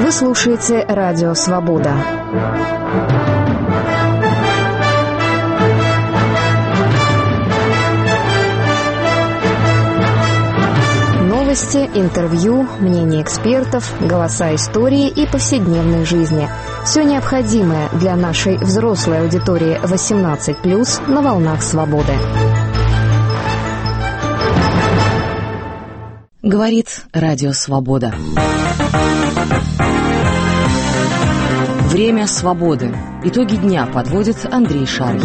Вы слушаете «Радио Свобода». Новости, интервью, мнения экспертов, голоса истории и повседневной жизни. Все необходимое для нашей взрослой аудитории 18+, на волнах свободы. Говорит «Радио Свобода». Время свободы. Итоги дня подводит Андрей Шарий.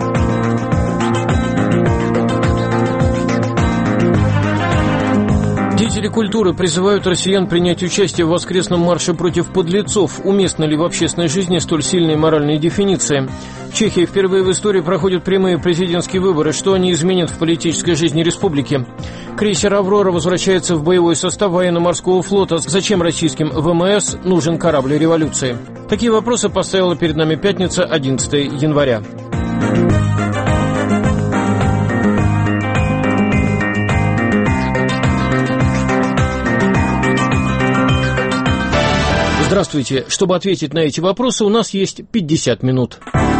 Деятели культуры призывают россиян принять участие в воскресном марше против подлецов. Уместно ли в общественной жизни столь сильные моральные дефиниции? В Чехии впервые в истории проходят прямые президентские выборы. Что они изменят в политической жизни республики? Крейсер «Аврора» возвращается в боевой состав военно-морского флота. Зачем российским ВМС нужен корабль революции? Такие вопросы поставила перед нами пятница, 11 января. Здравствуйте. Чтобы ответить на эти вопросы, у нас есть 50 минут.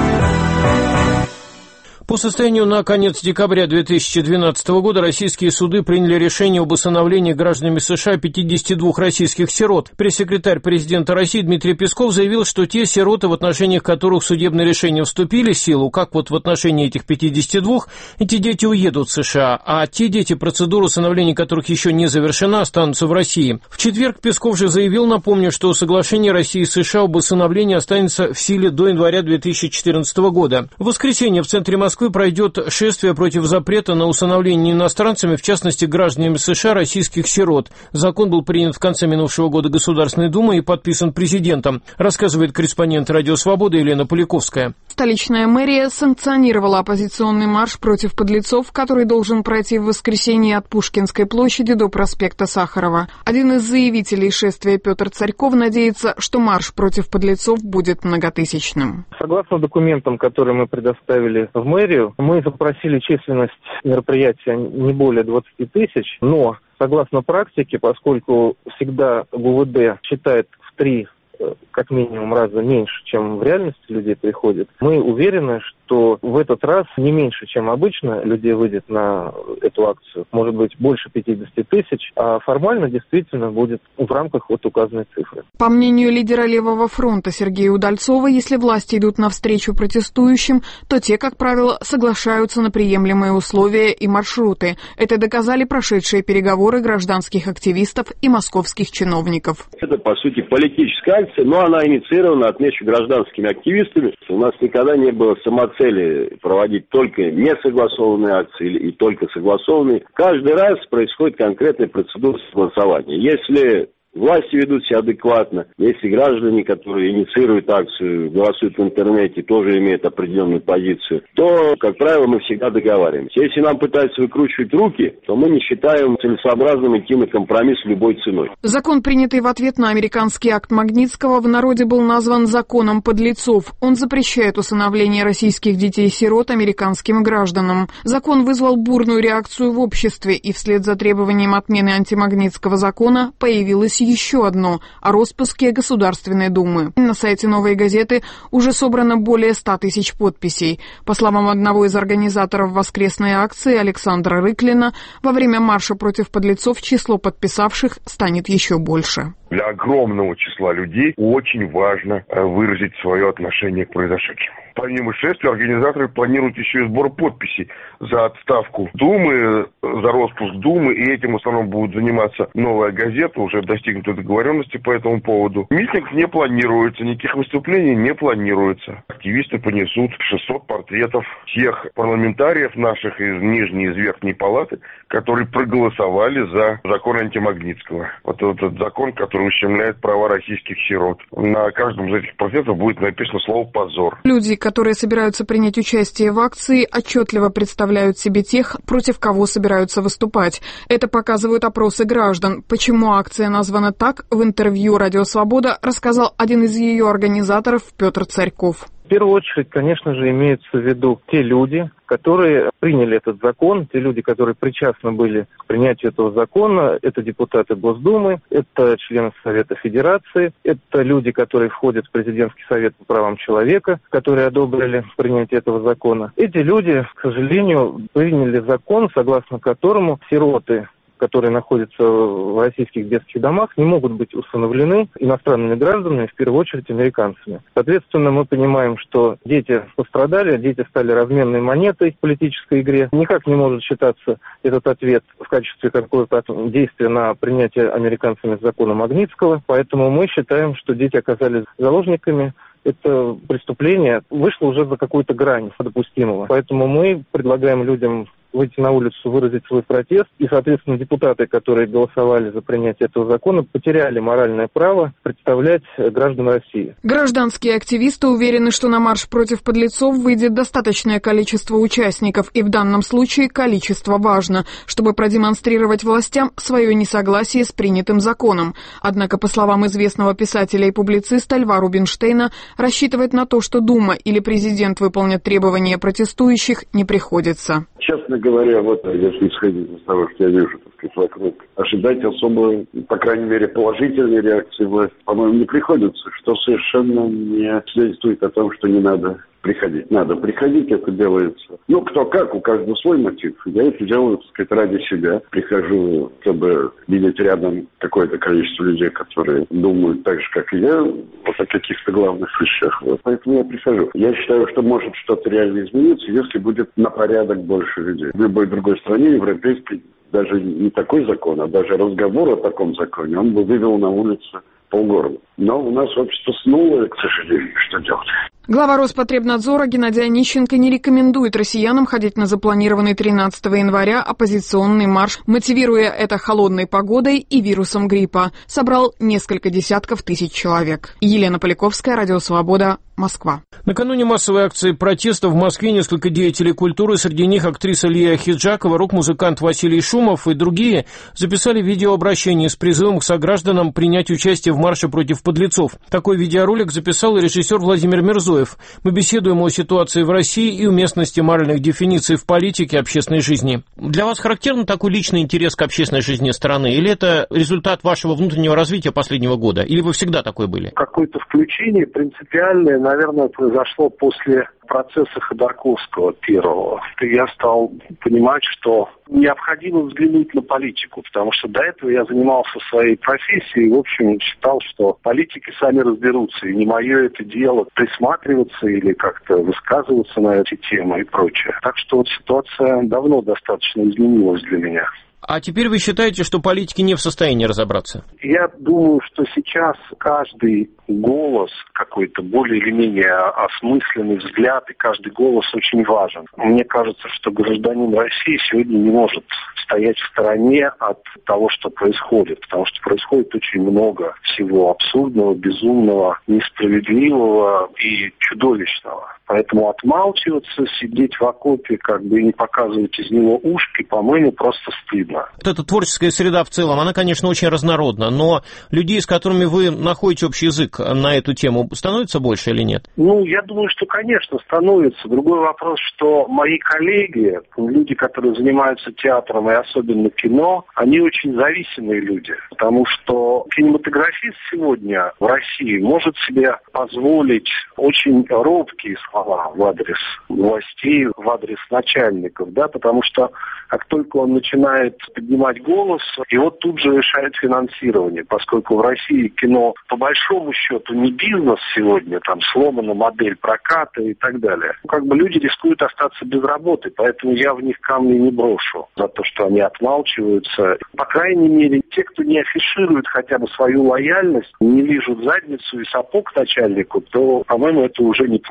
По состоянию на конец декабря 2012 года российские суды приняли решение об усыновлении гражданами США 52 российских сирот. Пресс-секретарь президента России Дмитрий Песков заявил, что те сироты, в отношениях которых судебные решения вступили в силу, как вот в отношении этих 52, эти дети уедут в США, а те дети, процедура усыновления которых еще не завершена, останутся в России. В четверг Песков же заявил, напомню, что соглашение России и США об усыновлении останется в силе до января 2014 года. В воскресенье в центре Москвы пройдет шествие против запрета на усыновление иностранцами, в частности, гражданами США, российских сирот. Закон был принят в конце минувшего года Государственной Думой и подписан президентом, рассказывает корреспондент «Радио Свобода» Елена Поляковская. Столичная мэрия санкционировала оппозиционный марш против подлецов, который должен пройти в воскресенье от Пушкинской площади до проспекта Сахарова. Один из заявителей шествия Петр Царьков надеется, что марш против подлецов будет многотысячным. Согласно документам, которые мы предоставили в мэрию, мы запросили численность мероприятия не более 20 тысяч, но согласно практике, поскольку всегда ГУВД считает в 3 как минимум раза меньше, чем в реальности людей приходит, мы уверены, что в этот раз не меньше, чем обычно, людей выйдет на эту акцию. Может быть, больше 50 тысяч, а формально действительно будет в рамках вот указанной цифры. По мнению лидера Левого фронта Сергея Удальцова, если власти идут навстречу протестующим, то те, как правило, соглашаются на приемлемые условия и маршруты. Это доказали прошедшие переговоры гражданских активистов и московских чиновников. Это, по сути, политическая акция, но она инициирована, отмечу, гражданскими активистами. У нас никогда не было самоцели проводить только несогласованные акции и только согласованные. Каждый раз происходит конкретная процедура согласования. Если власти ведут себя адекватно, если граждане, которые инициируют акцию, голосуют в интернете, тоже имеют определенную позицию, то, как правило, мы всегда договариваемся. Если нам пытаются выкручивать руки, то мы не считаем целесообразным идти на компромисс любой ценой. Закон, принятый в ответ на американский акт Магнитского, в народе был назван «законом подлецов». Он запрещает усыновление российских детей-сирот американским гражданам. Закон вызвал бурную реакцию в обществе, и вслед за требованием отмены антимагнитского закона появилось еще одно о распуске Государственной Думы. На сайте «Новой газеты» уже собрано более 100 тысяч подписей. По словам одного из организаторов воскресной акции Александра Рыклина, во время марша против подлецов число подписавших станет еще больше. Для огромного числа людей очень важно выразить свое отношение к произошедшему. Помимо шествия, организаторы планируют еще и сбор подписей за отставку Думы, за распуск Думы, и этим в основном будет заниматься «Новая газета», уже достигнуты договоренности по этому поводу. Митинг не планируется, никаких выступлений не планируется. Активисты понесут 600 портретов тех парламентариев наших из Нижней и из Верхней палаты, которые проголосовали за закон антимагнитского. Вот этот закон, который ущемляет права российских сирот. На каждом из этих портретов будет написано слово «позор». Люди, которые собираются принять участие в акции, отчетливо представляют себе тех, против кого собираются выступать. Это показывают опросы граждан. Почему акция названа так, в интервью «Радио Свобода» рассказал один из ее организаторов Петр Царьков. В первую очередь, конечно же, имеются в виду те люди, которые приняли этот закон, те люди, которые причастны были к принятию этого закона. Это депутаты Госдумы, это члены Совета Федерации, это люди, которые входят в Президентский совет по правам человека, которые одобрили принятие этого закона. Эти люди, к сожалению, приняли закон, согласно которому сироты, которые находятся в российских детских домах, не могут быть усыновлены иностранными гражданами, в первую очередь американцами. Соответственно, мы понимаем, что дети пострадали, дети стали разменной монетой в политической игре. Никак не может считаться этот ответ в качестве какого-то действия на принятие американцами закона Магнитского. Поэтому мы считаем, что дети оказались заложниками. Это преступление вышло уже за какую-то грань допустимого. Поэтому мы предлагаем людям выйти на улицу, выразить свой протест. И, соответственно, депутаты, которые голосовали за принятие этого закона, потеряли моральное право представлять граждан России. Гражданские активисты уверены, что на марш против подлецов выйдет достаточное количество участников, и в данном случае количество важно, чтобы продемонстрировать властям свое несогласие с принятым законом. Однако, по словам известного писателя и публициста Льва Рубинштейна, рассчитывать на то, что Дума или президент выполнят требования протестующих, не приходится. Честно говоря, вот если исходить из того, что я вижу, так сказать, вокруг, ожидать особо, по крайней мере, положительной реакции власти, по-моему, не приходится, что совершенно не свидетельствует о том, что не надо приходить. Надо приходить, это делается. Ну, кто как, у каждого свой мотив. Я это делаю, так сказать, ради себя. Прихожу, чтобы видеть рядом какое-то количество людей, которые думают так же, как и я, вот о каких-то главных вещах. Вот. Поэтому я прихожу. Я считаю, что может что-то реально измениться, если будет на порядок больше людей. В любой другой стране, европейской, даже не такой закон, а даже разговор о таком законе, он бы вывел на улицу полгорода. Но у нас общество снуло, к сожалению, что делать? Глава Роспотребнадзора Геннадий Онищенко не рекомендует россиянам ходить на запланированный 13 января оппозиционный марш, мотивируя это холодной погодой и вирусом гриппа. Собрал несколько десятков тысяч человек. Елена Поляковская, Радио Свобода, Москва. Накануне массовой акции протеста в Москве несколько деятелей культуры, среди них актриса Лия Ахеджакова, рок-музыкант Василий Шумов и другие, записали видеообращение с призывом к согражданам принять участие в марше против подлецов. Такой видеоролик записал режиссер Владимир Мирзоев. Мы беседуем о ситуации в России и уместности моральных дефиниций в политике и общественной жизни. Для вас характерен такой личный интерес к общественной жизни страны? Или это результат вашего внутреннего развития последнего года? Или вы всегда такой были? Какое-то включение принципиальное, наверное, произошло после процесса Ходорковского первого. Я стал понимать, что необходимо взглянуть на политику, потому что до этого я занимался своей профессией и, в общем, считал, что политики сами разберутся, и не мое это дело присматриваться или как-то высказываться на эти темы и прочее. Так что вот ситуация давно достаточно изменилась для меня. А теперь вы считаете, что политики не в состоянии разобраться? Я думаю, что сейчас каждый голос какой-то более или менее осмысленный взгляд, и каждый голос очень важен. Мне кажется, что гражданин России сегодня не может стоять в стороне от того, что происходит, потому что происходит очень много всего абсурдного, безумного, несправедливого и чудовищного. Поэтому отмалчиваться, сидеть в окопе, как бы и не показывать из него ушки, по-моему, просто стыдно. Вот эта творческая среда в целом, она, конечно, очень разнородна, но людей, с которыми вы находите общий язык на эту тему, становится больше или нет? Ну, я думаю, что, конечно, становится. Другой вопрос, что мои коллеги, люди, которые занимаются театром и особенно кино, они очень зависимые люди, потому что кинематографист сегодня в России может себе позволить очень робкие слова в адрес властей, в адрес начальников, да, потому что как только он начинает поднимать голос, его тут же лишают финансирования, поскольку в России кино по большому счету не бизнес сегодня, там сломана модель проката и так далее. Как бы люди рискуют остаться без работы, поэтому я в них камни не брошу за то, что они отмалчиваются. По крайней мере, те, кто не афиширует хотя бы свою лояльность, не лижут задницу и сапог начальнику, то, по-моему, это уже неплохо.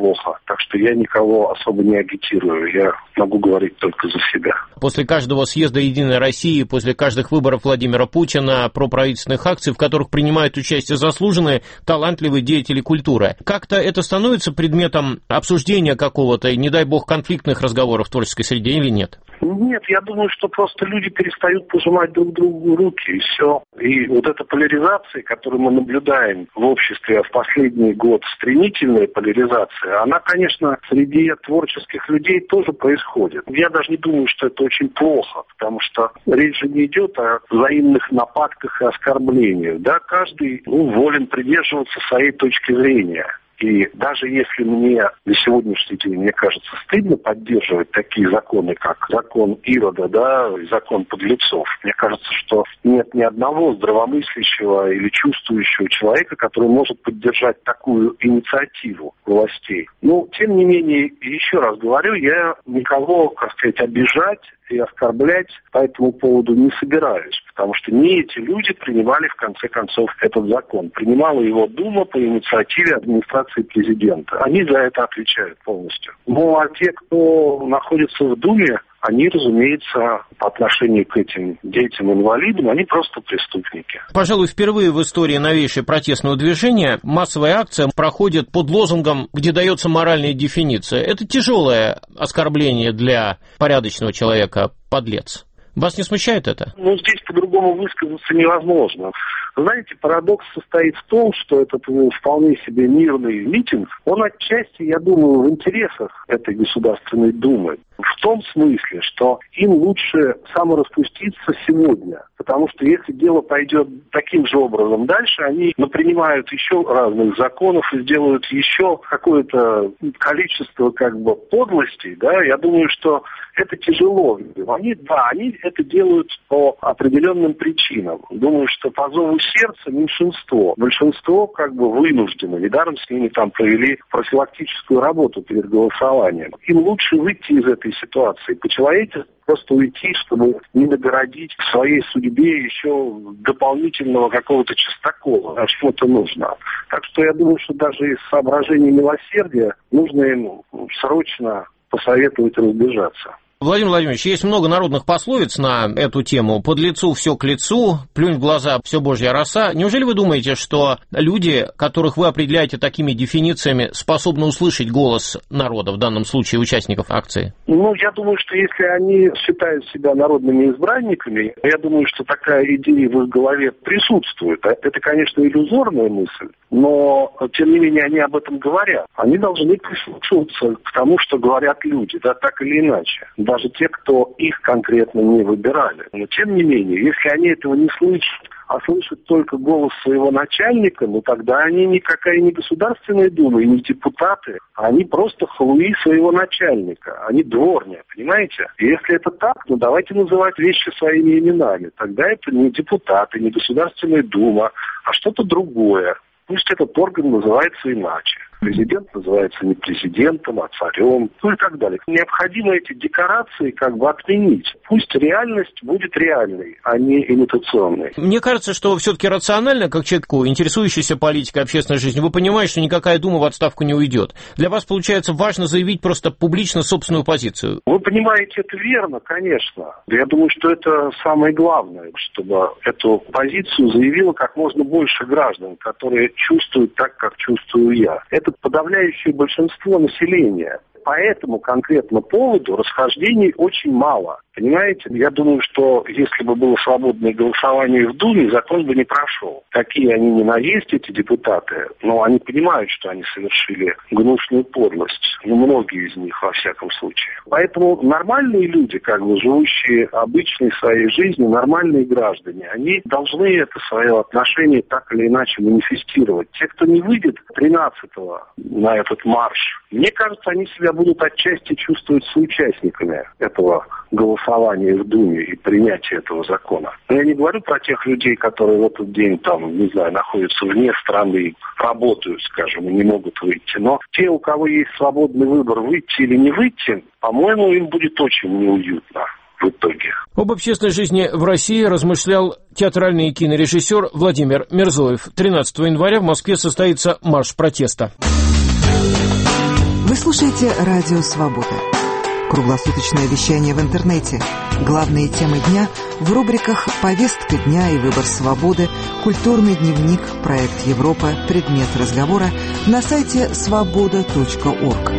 так что я никого особо не агитирую, я могу говорить только за себя. После каждого съезда «Единой России», после каждых выборов Владимира Путина, проправительственных акций, в которых принимают участие заслуженные, талантливые деятели культуры, как-то это становится предметом обсуждения какого-то, не дай бог, конфликтных разговоров в творческой среде или нет? Нет, я думаю, что просто люди перестают пожимать друг другу руки, и все. И вот эта поляризация, которую мы наблюдаем в обществе в последний год, стремительная поляризация, она, конечно, среди творческих людей тоже происходит. Я даже не думаю, что это очень плохо, потому что речь же не идет о взаимных нападках и оскорблениях. Да, каждый волен придерживаться своей точки зрения. И даже если мне на сегодняшний день, мне кажется, стыдно поддерживать такие законы, как закон Ирода, да, и закон подлецов, мне кажется, что нет ни одного здравомыслящего или чувствующего человека, который может поддержать такую инициативу властей. Но, тем не менее, еще раз говорю, я никого, как сказать, обижать и оскорблять по этому поводу не собираюсь, потому что не эти люди принимали, в конце концов, этот закон. Принимала его Дума по инициативе администрации президента. Они за это отвечают полностью. Ну, а те, кто находится в Думе, они, разумеется, по отношению к этим детям-инвалидам, они просто преступники. Пожалуй, впервые в истории новейшего протестного движения массовая акция проходит под лозунгом, где дается моральная дефиниция. Это тяжелое оскорбление для порядочного человека, подлец. Вас не смущает это? Ну, здесь по-другому высказаться невозможно. Знаете, парадокс состоит в том, что этот вполне себе мирный митинг, он отчасти, я думаю, в интересах этой Государственной Думы. В том смысле, что им лучше самораспуститься сегодня. Потому что если дело пойдет таким же образом дальше, они принимают еще разных законов и сделают еще какое-то количество подлостей. Да? Я думаю, что это тяжело. Они это делают по определенным причинам. Думаю, что по зову сердца меньшинство. Большинство вынуждено. Недаром с ними там провели профилактическую работу перед голосованием. Им лучше выйти из этой ситуации по-человечески, просто уйти, чтобы не нагородить к своей судьбе еще дополнительного какого-то Чистакова. Зачем это нужно? Так что я думаю, что даже из соображений милосердия нужно им срочно посоветовать разбежаться. Владимир Владимирович, есть много народных пословиц на эту тему. Под лицу все к лицу, плюнь в глаза все божья роса. Неужели вы думаете, что люди, которых вы определяете такими дефинициями, способны услышать голос народа, в данном случае участников акции? Ну, я думаю, что если они считают себя народными избранниками, я думаю, что такая идея в их голове присутствует. Это, конечно, иллюзорная мысль, но, тем не менее, они об этом говорят. Они должны прислушиваться к тому, что говорят люди, да, так или иначе. Даже те, кто их конкретно не выбирали. Но, тем не менее, если они этого не слышат, а слышат только голос своего начальника, тогда они никакая не Государственная Дума и не депутаты, а они просто халуи своего начальника, они дворня, понимаете? И если это так, давайте называть вещи своими именами. Тогда это не депутаты, не Государственная Дума, а что-то другое. Пусть этот орган называется иначе. Президент называется не президентом, а царем, и так далее. Необходимо эти декорации отменить. Пусть реальность будет реальной, а не имитационной. Мне кажется, что все-таки рационально, как человеку, интересующийся политикой, общественной жизнью, вы понимаете, что никакая Дума в отставку не уйдет. Для вас, получается, важно заявить просто публично собственную позицию. Вы понимаете, это верно, конечно. Я думаю, что это самое главное, чтобы эту позицию заявило как можно больше граждан, которые чувствуют так, как чувствую я. Это подавляющее большинство населения. По этому конкретно поводу расхождений очень мало. Понимаете? Я думаю, что если бы было свободное голосование в Думе, закон бы не прошел. Какие они ни на есть, эти депутаты, но они понимают, что они совершили гнусную подлость. Многие из них, во всяком случае. Поэтому нормальные люди, живущие обычной своей жизнью, нормальные граждане, они должны это свое отношение так или иначе манифестировать. Те, кто не выйдет 13-го на этот марш, мне кажется, они себя будут отчасти чувствовать соучастниками этого голосования в Думе и принятия этого закона. Но я не говорю про тех людей, которые в этот день находятся вне страны, работают, и не могут выйти. Но те, у кого есть свободный выбор, выйти или не выйти, по-моему, им будет очень неуютно в итоге. Об общественной жизни в России размышлял театральный и кинорежиссер Владимир Мирзоев. 13 января в Москве состоится марш протеста. Вы слушаете «Радио Свобода». Круглосуточное вещание в интернете. Главные темы дня в рубриках «Повестка дня» и «Выбор свободы», «Культурный дневник», «Проект Европа», «Предмет разговора» на сайте svoboda.org.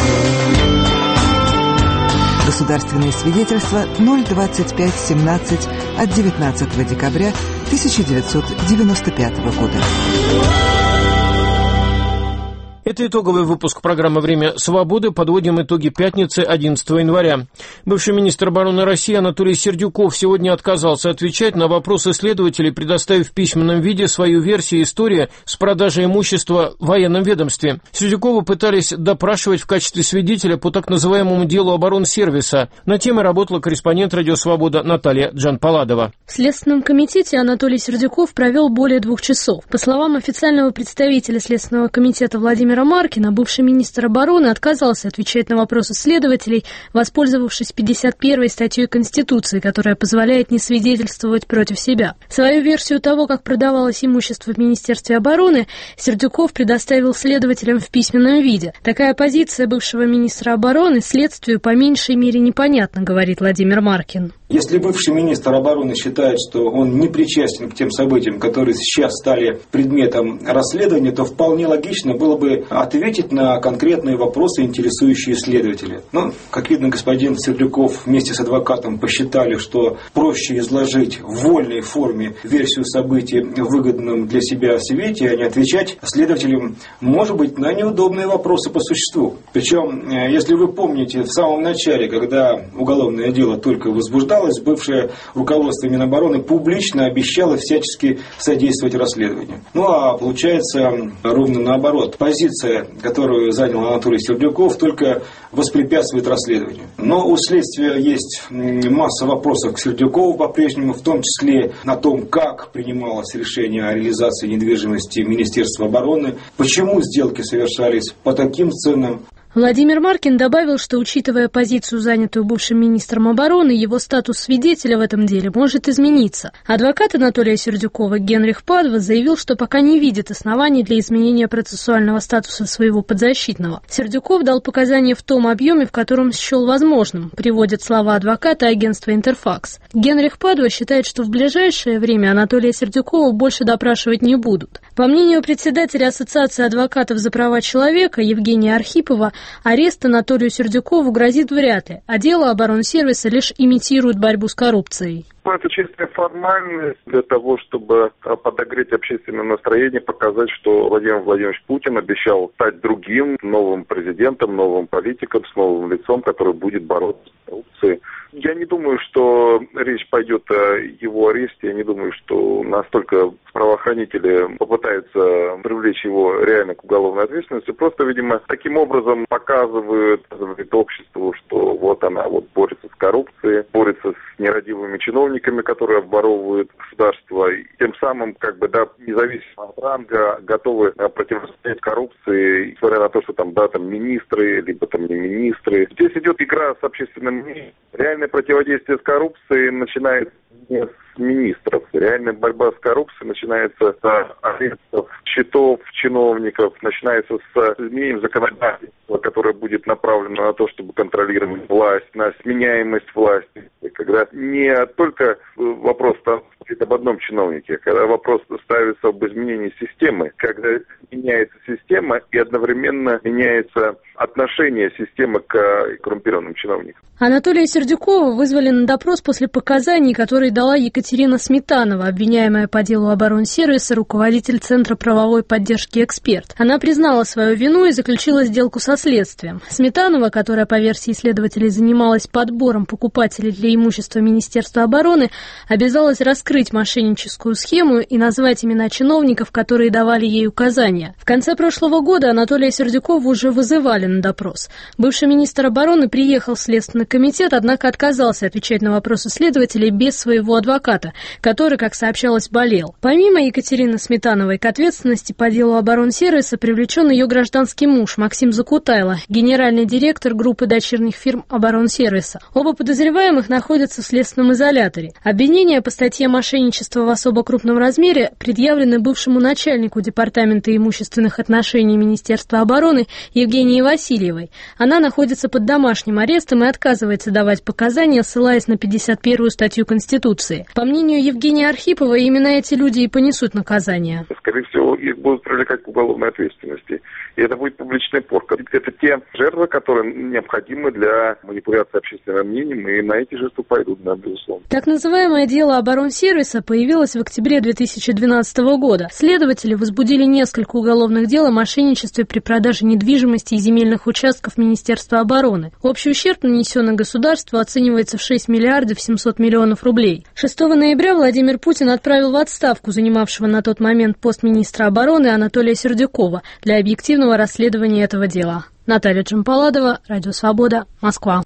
Государственные свидетельства 02517 от 19 декабря 1995 года. Это итоговый выпуск программы «Время свободы». Подводим итоги пятницы, 11 января. Бывший министр обороны России Анатолий Сердюков сегодня отказался отвечать на вопросы следователей, предоставив в письменном виде свою версию истории с продажей имущества в военном ведомстве. Сердюкова пытались допрашивать в качестве свидетеля по так называемому делу оборонсервиса. На теме работала корреспондент «Радио Свобода» Наталья Джанпаладова. В Следственном комитете Анатолий Сердюков провел более 2 часов. По словам официального представителя Следственного комитета Владимира Маркина, бывший министр обороны отказался отвечать на вопросы следователей, воспользовавшись 51-й статьей Конституции, которая позволяет не свидетельствовать против себя. Свою версию того, как продавалось имущество в Министерстве обороны, Сердюков предоставил следователям в письменном виде. Такая позиция бывшего министра обороны следствию по меньшей мере непонятна, говорит Владимир Маркин. Если бывший министр обороны считает, что он не причастен к тем событиям, которые сейчас стали предметом расследования, то вполне логично было бы ответить на конкретные вопросы, интересующие следователя. Но, как видно, господин Сердюков вместе с адвокатом посчитали, что проще изложить в вольной форме версию событий в выгодном для себя свете, а не отвечать следователям, может быть, на неудобные вопросы по существу. Причем, если вы помните, в самом начале, когда уголовное дело только возбуждалось, бывшее руководство Минобороны публично обещало всячески содействовать расследованию. Ну а получается ровно наоборот. Позиция, которую занял Анатолий Сердюков, только воспрепятствует расследованию. Но у следствия есть масса вопросов к Сердюкову по-прежнему, в том числе о том, как принималось решение о реализации недвижимости Министерства обороны, почему сделки совершались по таким ценам. Владимир Маркин добавил, что, учитывая позицию, занятую бывшим министром обороны, его статус свидетеля в этом деле может измениться. Адвокат Анатолия Сердюкова Генрих Падва заявил, что пока не видит оснований для изменения процессуального статуса своего подзащитного. Сердюков дал показания в том объеме, в котором счел возможным, приводит слова адвоката агентства «Интерфакс». Генрих Падва считает, что в ближайшее время Анатолия Сердюкова больше допрашивать не будут. По мнению председателя Ассоциации адвокатов за права человека Евгения Архипова, арест Анатолию Сердюкову грозит вряд ли, а дело оборонсервиса лишь имитирует борьбу с коррупцией. Это чистая формальность для того, чтобы подогреть общественное настроение, показать, что Владимир Владимирович Путин обещал стать другим, новым президентом, новым политиком, с новым лицом, который будет бороться с коррупцией. Я не думаю, что речь пойдет о его аресте. Я не думаю, что настолько правоохранители попытаются привлечь его реально к уголовной ответственности. Просто, видимо, таким образом показывают обществу, что вот она вот борется с коррупцией, борется с нерадивыми чиновниками, которые обворовывают государство. И тем самым, независимо от ранга, готовы противостоять коррупции, несмотря на то, что там министры, либо не министры. Здесь идет игра с общественным мнением. Реальное противодействие с коррупцией начинается не с министров. Реальная борьба с коррупцией начинается с арестов, счетов чиновников, начинается с изменением законодательства, которое будет направлено на то, чтобы контролировать власть, на сменяемость власти. Когда не только вопрос стоит об одном чиновнике, когда вопрос ставится об изменении системы, когда меняется система и одновременно меняется отношение системы к коррумпированным чиновникам. Анатолия Сердюкова вызвали на допрос после показаний, которые дала Екатерина Сметанова, обвиняемая по делу оборонсервиса, руководитель Центра правовой поддержки «Эксперт». Она признала свою вину и заключила сделку со следствием. Сметанова, которая по версии следователей занималась подбором покупателей для имущества Министерства обороны, обязалась раскрыть мошенническую схему и назвать имена чиновников, которые давали ей указания. В конце прошлого года Анатолия Сердюкова уже вызывали на допрос. Бывший министр обороны приехал в Следственный комитет, однако отказался отвечать на вопросы следователей без своего адвоката. адвоката, который, как сообщалось, болел. Помимо Екатерины Сметановой, к ответственности по делу оборонсервиса привлечен ее гражданский муж Максим Закутайло, генеральный директор группы дочерних фирм оборонсервиса. Оба подозреваемых находятся в следственном изоляторе. Обвинения по статье «Мошенничество в особо крупном размере» предъявлены бывшему начальнику Департамента имущественных отношений Министерства обороны Евгении Васильевой. Она находится под домашним арестом и отказывается давать показания, ссылаясь на 51-ю статью Конституции. По мнению Евгении Архиповой, именно эти люди и понесут наказание. Скорее всего, их будут привлекать к уголовной ответственности. И это будет публичная порка. Это те жертвы, которые необходимы для манипуляции общественным мнением, и на эти жертвы пойдут, да, безусловно. Так называемое дело оборонсервиса появилось в октябре 2012 года. Следователи возбудили несколько уголовных дел о мошенничестве при продаже недвижимости и земельных участков Министерства обороны. Общий ущерб, нанесенный государству, оценивается в 6 миллиардов 700 миллионов рублей. 6 ноября Владимир Путин отправил в отставку занимавшего на тот момент пост министра обороны Анатолия Сердюкова для объективного расследования этого дела. Наталья Джампаладова, Радио Свобода, Москва.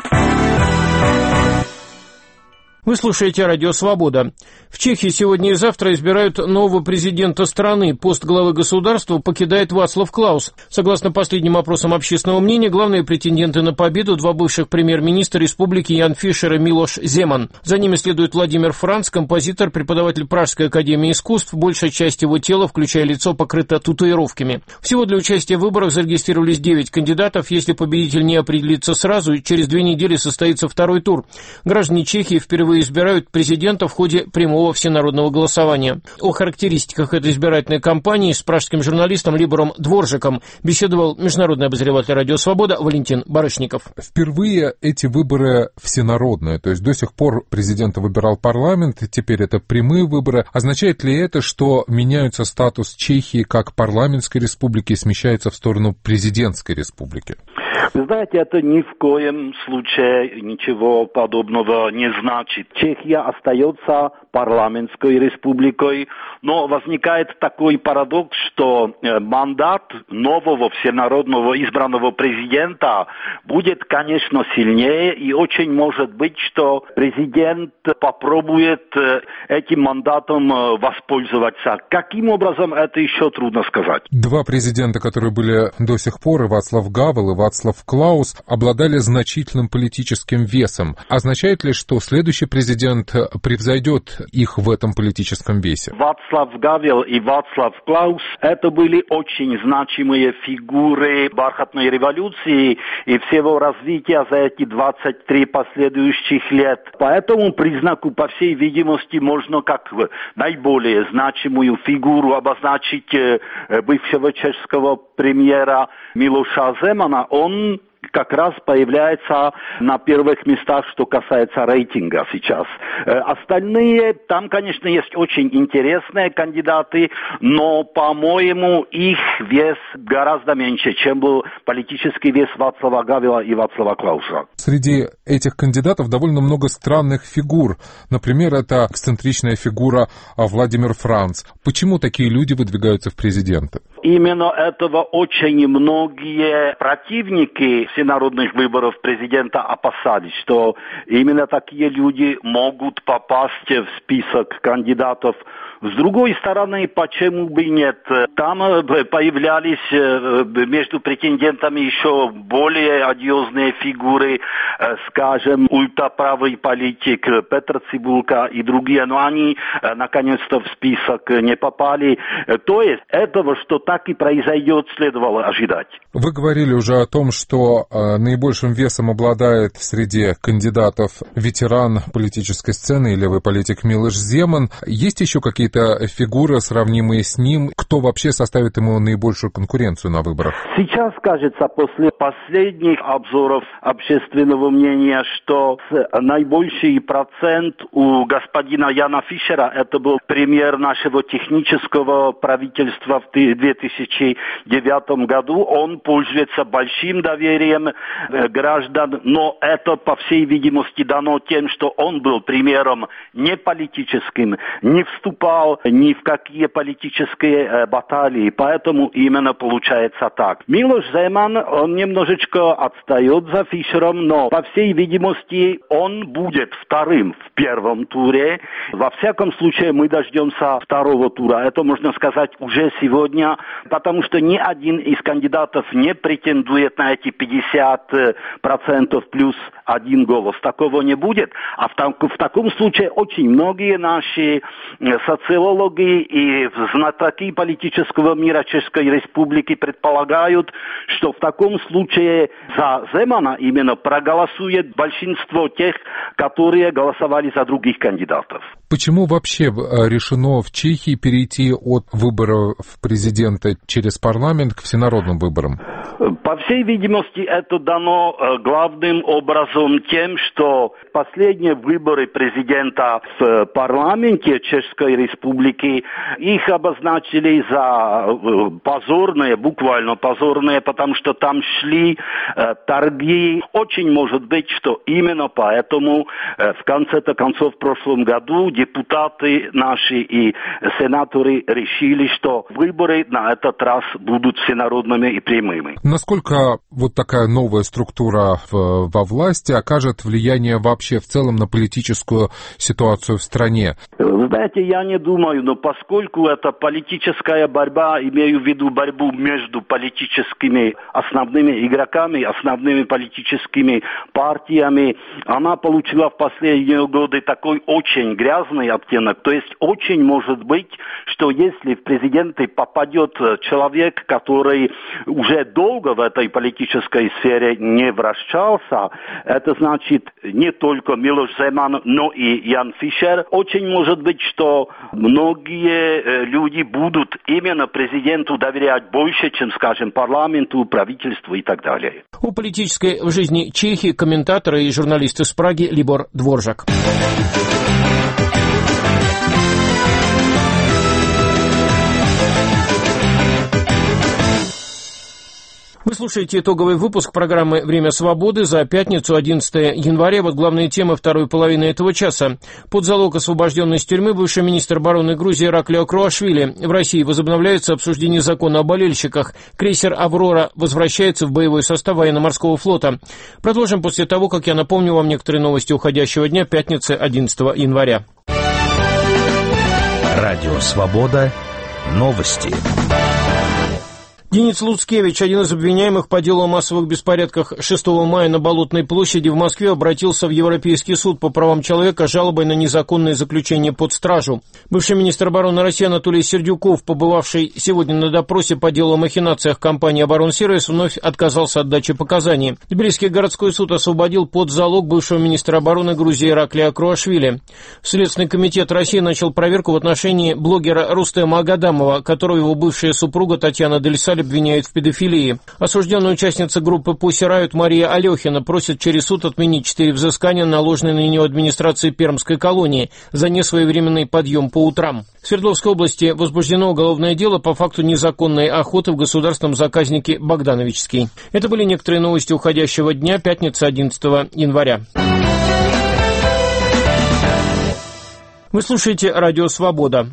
Вы слушаете «Радио Свобода». В Чехии сегодня и завтра избирают нового президента страны. Пост главы государства покидает Вацлав Клаус. Согласно последним опросам общественного мнения, главные претенденты на победу – два бывших премьер-министра республики Ян Фишер и Милош Земан. За ними следует Владимир Франц, композитор, преподаватель Пражской академии искусств. Большая часть его тела, включая лицо, покрыта татуировками. Всего для участия в выборах зарегистрировались 9 кандидатов. Если победитель не определится сразу, через 2 недели состоится второй тур. Граждане Чехии впервые избирают президента в ходе прямого всенародного голосования. О характеристиках этой избирательной кампании с пражским журналистом Либором Дворжиком беседовал международный обозреватель «Радио Свобода» Валентин Барышников. Впервые эти выборы всенародные, то есть до сих пор президента выбирал парламент, теперь это прямые выборы. Означает ли это, что меняется статус Чехии как парламентской республики и смещается в сторону президентской республики? Вы знаете, это ни в коем случае ничего подобного не значит. Чехия остается парламентской республикой, но возникает такой парадокс, что мандат нового всенародного избранного президента будет, конечно, сильнее, и очень может быть, что президент попробует этим мандатом воспользоваться. Каким образом, это еще трудно сказать. Два президента, которые были до сих пор, и Вацлав Гавел, и Вацлав Клаус, обладали значительным политическим весом. Означает ли, что следующий президент превзойдет их в этом политическом весе? Вацлав Гавел и Вацлав Клаус – это были очень значимые фигуры бархатной революции и всего развития за эти 23 последующих лет. По этому признаку, по всей видимости, можно как наиболее значимую фигуру обозначить бывшего чешского премьера Милоша Земана. Он как раз появляется на первых местах, что касается рейтинга сейчас. Остальные, там, конечно, есть очень интересные кандидаты, но, по-моему, их вес гораздо меньше, чем был политический вес Вацлава Гавела и Вацлава Клауса. Среди этих кандидатов довольно много странных фигур. Например, это эксцентричная фигура Владимир Франц. Почему такие люди выдвигаются в президенты? Именно этого очень многие противники всенародных выборов президента опасались, что именно такие люди могут попасть в список кандидатов. С другой стороны, почему бы нет? Там появлялись между претендентами еще более одиозные фигуры, скажем, ультраправый политик Петр Цибулка и другие, но они наконец-то в список не попали. То есть этого, что так и произойдет, следовало ожидать. Вы говорили уже о том, что наибольшим весом обладает среди кандидатов ветеран политической сцены и левый политик Милош Земан. Есть еще какие-то фигуры, сравнимые с ним? Кто вообще составит ему наибольшую конкуренцию на выборах? Сейчас, кажется, после последних обзоров общественного мнения, что наибольший процент у господина Яна Фишера, это был премьер нашего технического правительства в 2009 году, он пользуется большим доверием доверием граждан, но это, по всей видимости, дано тем, что он был примером не политическим, не вступал ни в какие политические баталии, поэтому именно получается так. Милош Земан, он немножечко отстает за Фишером, но, по всей видимости, он будет вторым в первом туре. Во всяком случае, мы дождемся второго тура. Это можно сказать уже сегодня, потому что ни один из кандидатов не претендует на эти 50% плюс один голос. Такого не будет. А в таком случае очень многие наши социологи и знатоки политического мира Чешской Республики предполагают, что в таком случае за Земана именно проголосует большинство тех, которые голосовали за других кандидатов. Почему вообще решено в Чехии перейти от выборов президента через парламент к всенародным выборам? По всей видимости, это дано главным образом тем, что последние выборы президента в парламенте Чешской Республики, их обозначили за позорные, буквально позорные, потому что там шли торги. Очень может быть, что именно поэтому в конце-то концов в прошлом году депутаты наши и сенаторы решили, что выборы на этот раз будут всенародными и прямыми. Насколько вот такая новая структура во власти окажет влияние вообще в целом на политическую ситуацию в стране? Вы знаете, я не думаю, но поскольку это политическая борьба, имею в виду борьбу между политическими основными игроками, основными политическими партиями, она получила в последние годы такой очень грязный оттенок. То есть очень может быть, что если в президенты попадет человек, который уже долго в этой политической сфере не вращался, это значит не только Милош Земан, но и Ян Фишер. Очень может быть, что многие люди будут именно президенту доверять больше, чем, скажем, парламенту, правительству и так далее. О политической жизни Чехии комментатор и журналист из Праги Libor Dvořák. Вы слушаете итоговый выпуск программы «Время свободы» за пятницу, 11 января. Вот главные темы второй половины этого часа. Под залог освобожденный из тюрьмы бывший министр обороны Грузии Ираклио Акроашвили. В России возобновляется обсуждение закона о болельщиках. Крейсер «Аврора» возвращается в боевой состав военно-морского флота. Продолжим после того, как я напомню вам некоторые новости уходящего дня, пятницы, 11 января. Радио «Свобода». Новости. Денис Луцкевич, один из обвиняемых по делу о массовых беспорядках 6 мая на Болотной площади в Москве, обратился в Европейский суд по правам человека с жалобой на незаконное заключение под стражу. Бывший министр обороны России Анатолий Сердюков, побывавший сегодня на допросе по делу о махинациях компании «Оборонсервис», вновь отказался от дачи показаний. Тбилисский городской суд освободил под залог бывшего министра обороны Грузии Ираклия Акроашвили. Следственный комитет России начал проверку в отношении блогера Рустема Агадамова, которого его бывшая супруга Татьяна Дельсаль обвиняют в педофилии. Осужденная участница группы Pussy Riot Мария Алехина просит через суд отменить 4 взыскания, наложенные на нее администрацией Пермской колонии за несвоевременный подъем по утрам. В Свердловской области возбуждено уголовное дело по факту незаконной охоты в государственном заказнике Богдановичский. Это были некоторые новости уходящего дня, пятница, 11 января. Вы слушаете «Радио Свобода».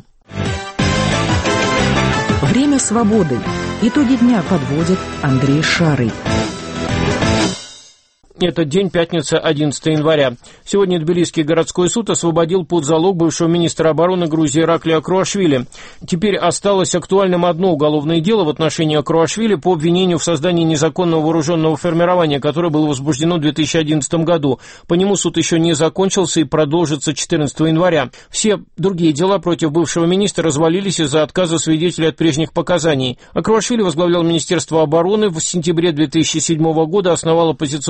Время свободы. Итоги дня подводит Андрей Шарый. Это день, пятница, 11 января. Сегодня Тбилисский городской суд освободил под залог бывшего министра обороны Грузии Ираклия Акроашвили. Теперь осталось актуальным одно уголовное дело в отношении Акроашвили по обвинению в создании незаконного вооруженного формирования, которое было возбуждено в 2011 году. По нему суд еще не закончился и продолжится 14 января. Все другие дела против бывшего министра развалились из-за отказа свидетелей от прежних показаний. Акроашвили возглавлял Министерство обороны, в сентябре 2007 года основал оппозиционную партию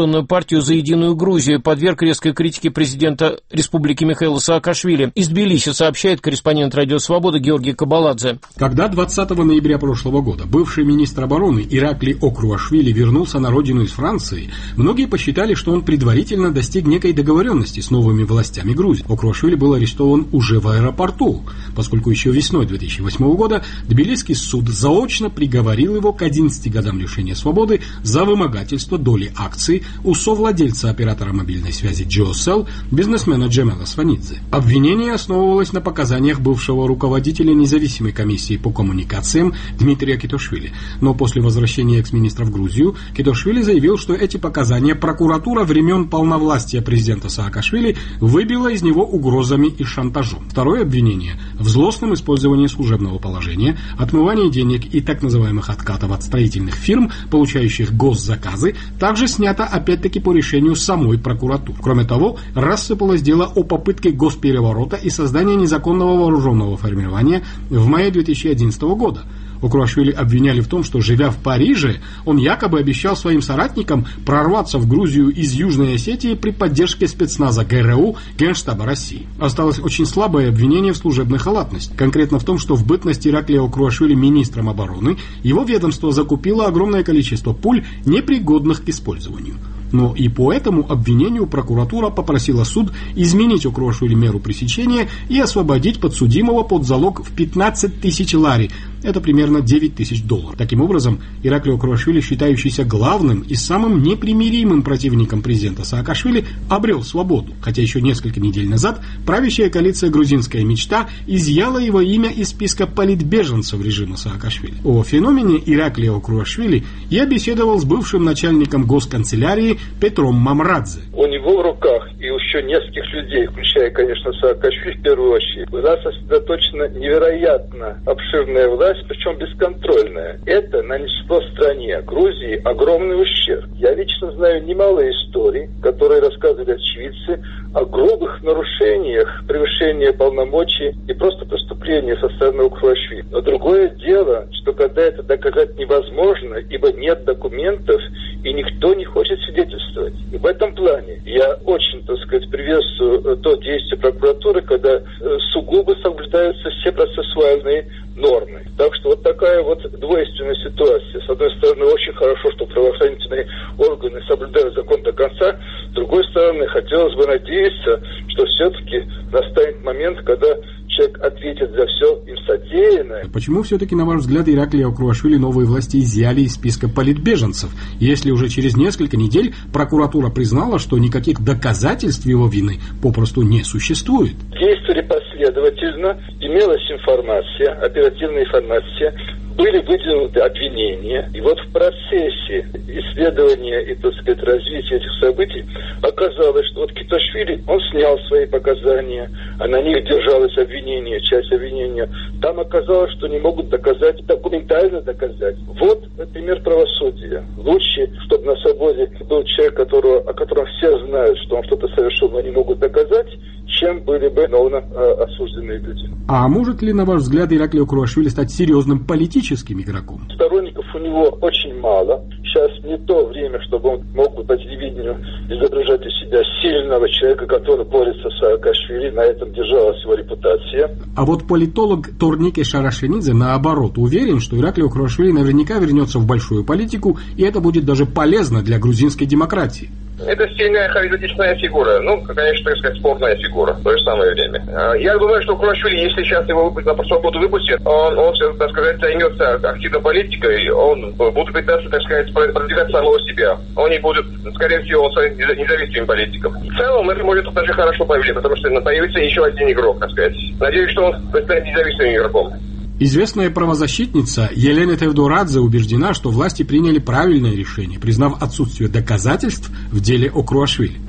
партию «За единую Грузию», подверг резкой критике президента Республики Михаила Саакашвили. Из Тбилиси сообщает корреспондент «Радио Свобода» Георгий Кабаладзе. Когда 20 ноября прошлого года бывший министр обороны Ираклий Окруашвили вернулся на родину из Франции, многие посчитали, что он предварительно достиг некой договоренности с новыми властями Грузии. Окруашвили был арестован уже в аэропорту, поскольку еще весной 2008 года Тбилисский суд заочно приговорил его к 11 годам лишения свободы за вымогательство доли акций у совладельца оператора мобильной связи Geocell, бизнесмена Джемела Сванидзе. Обвинение основывалось на показаниях бывшего руководителя независимой комиссии по коммуникациям Дмитрия Китошвили. Но после возвращения экс-министра в Грузию Китошвили заявил, что эти показания прокуратура времен полновластия президента Саакашвили выбила из него угрозами и шантажом. Второе обвинение – в злостном использовании служебного положения, отмывании денег и так называемых откатов от строительных фирм, получающих госзаказы, также снято опять-таки по решению самой прокуратуры. Кроме того, рассыпалось дело о попытке госпереворота и создания незаконного вооруженного формирования в мае 2011 года. Окруашвили обвиняли в том, что, живя в Париже, он якобы обещал своим соратникам прорваться в Грузию из Южной Осетии при поддержке спецназа ГРУ Генштаба России. Осталось очень слабое обвинение в служебной халатности. Конкретно в том, что в бытность Ираклия Окруашвили министром обороны его ведомство закупило огромное количество пуль, непригодных к использованию. Но и по этому обвинению прокуратура попросила суд изменить Окруашвили меру пресечения и освободить подсудимого под залог в 15 тысяч лари. Это примерно $9,000. Таким образом, Ираклий Окруашвили, считающийся главным и самым непримиримым противником президента Саакашвили, обрел свободу. Хотя еще несколько недель назад правящая коалиция «Грузинская мечта» изъяла его имя из списка политбеженцев режима Саакашвили. О феномене Ираклия Окруашвили я беседовал с бывшим начальником госканцелярии Петром Мамрадзе. У него в руках и у еще нескольких людей, включая, конечно, Саакашвили в первую очередь, была сосредоточена невероятно обширная власть, причем бесконтрольная. Это нанесло стране, Грузии, огромный ущерб. Я лично знаю немало историй, которые рассказывали очевидцы о грубых нарушениях, превышении полномочий и просто преступления со стороны Окруашвили. Но другое дело, что когда это доказать невозможно, ибо нет документов и никто не хочет свидетельствовать. И в этом плане я очень, так сказать, приветствую то действие прокуратуры, когда сугубо соблюдаются все процессуальные нормы. Так что вот такая вот двойственная ситуация. С одной стороны, очень хорошо, что правоохранительные органы соблюдают закон до конца. С другой стороны, хотелось бы надеяться, что все-таки настанет момент, когда человек ответит за все им содеянное. Почему все-таки, на ваш взгляд, Ираклия Окруашвили новые власти изъяли из списка политбеженцев, если уже через несколько недель прокуратура признала, что никаких доказательств его вины попросту не существует? Действовали последовательно, имелась информация, оперативная информация, были выдвинуты обвинения, и вот в процессе исследования и, так сказать, развития этих событий оказалось, что вот Китошвили, он снял свои показания, а на них держалось обвинение, часть обвинения. Там оказалось, что не могут доказать, документально доказать. Вот пример правосудия. Лучше, чтобы на свободе был человек, о котором все знают, что он что-то совершил, но не могут доказать, чем были бы виновно осужденные люди. А может ли, на ваш взгляд, Ираклий Окруашвили стать серьезным политическим игроком? Сторонников у него очень мало. Сейчас не то время, чтобы он мог бы по телевидению изображать из себя сильного человека, который борется с Саакашвили. На этом держалась его репутация. А вот политолог Торнике Шарашенидзе, наоборот, уверен, что Ираклий Окруашвили наверняка вернется в большую политику, и это будет даже полезно для грузинской демократии. Это сильная харизматичная фигура. Ну, конечно, так сказать, спорная фигура в то же самое время. Я думаю, что Окруашвили, если сейчас его на свободу выпустят, он, так сказать, займется активной политикой, он будет пытаться, так сказать, продвигать самого себя. Он не будет, скорее всего, независимым политиком. В целом, это может даже хорошо повлиять, потому что появится еще один игрок, так сказать. Надеюсь, что он станет независимым игроком. Известная правозащитница Елена Тевдорадзе убеждена, что власти приняли правильное решение, признав отсутствие доказательств в деле Окруашвили.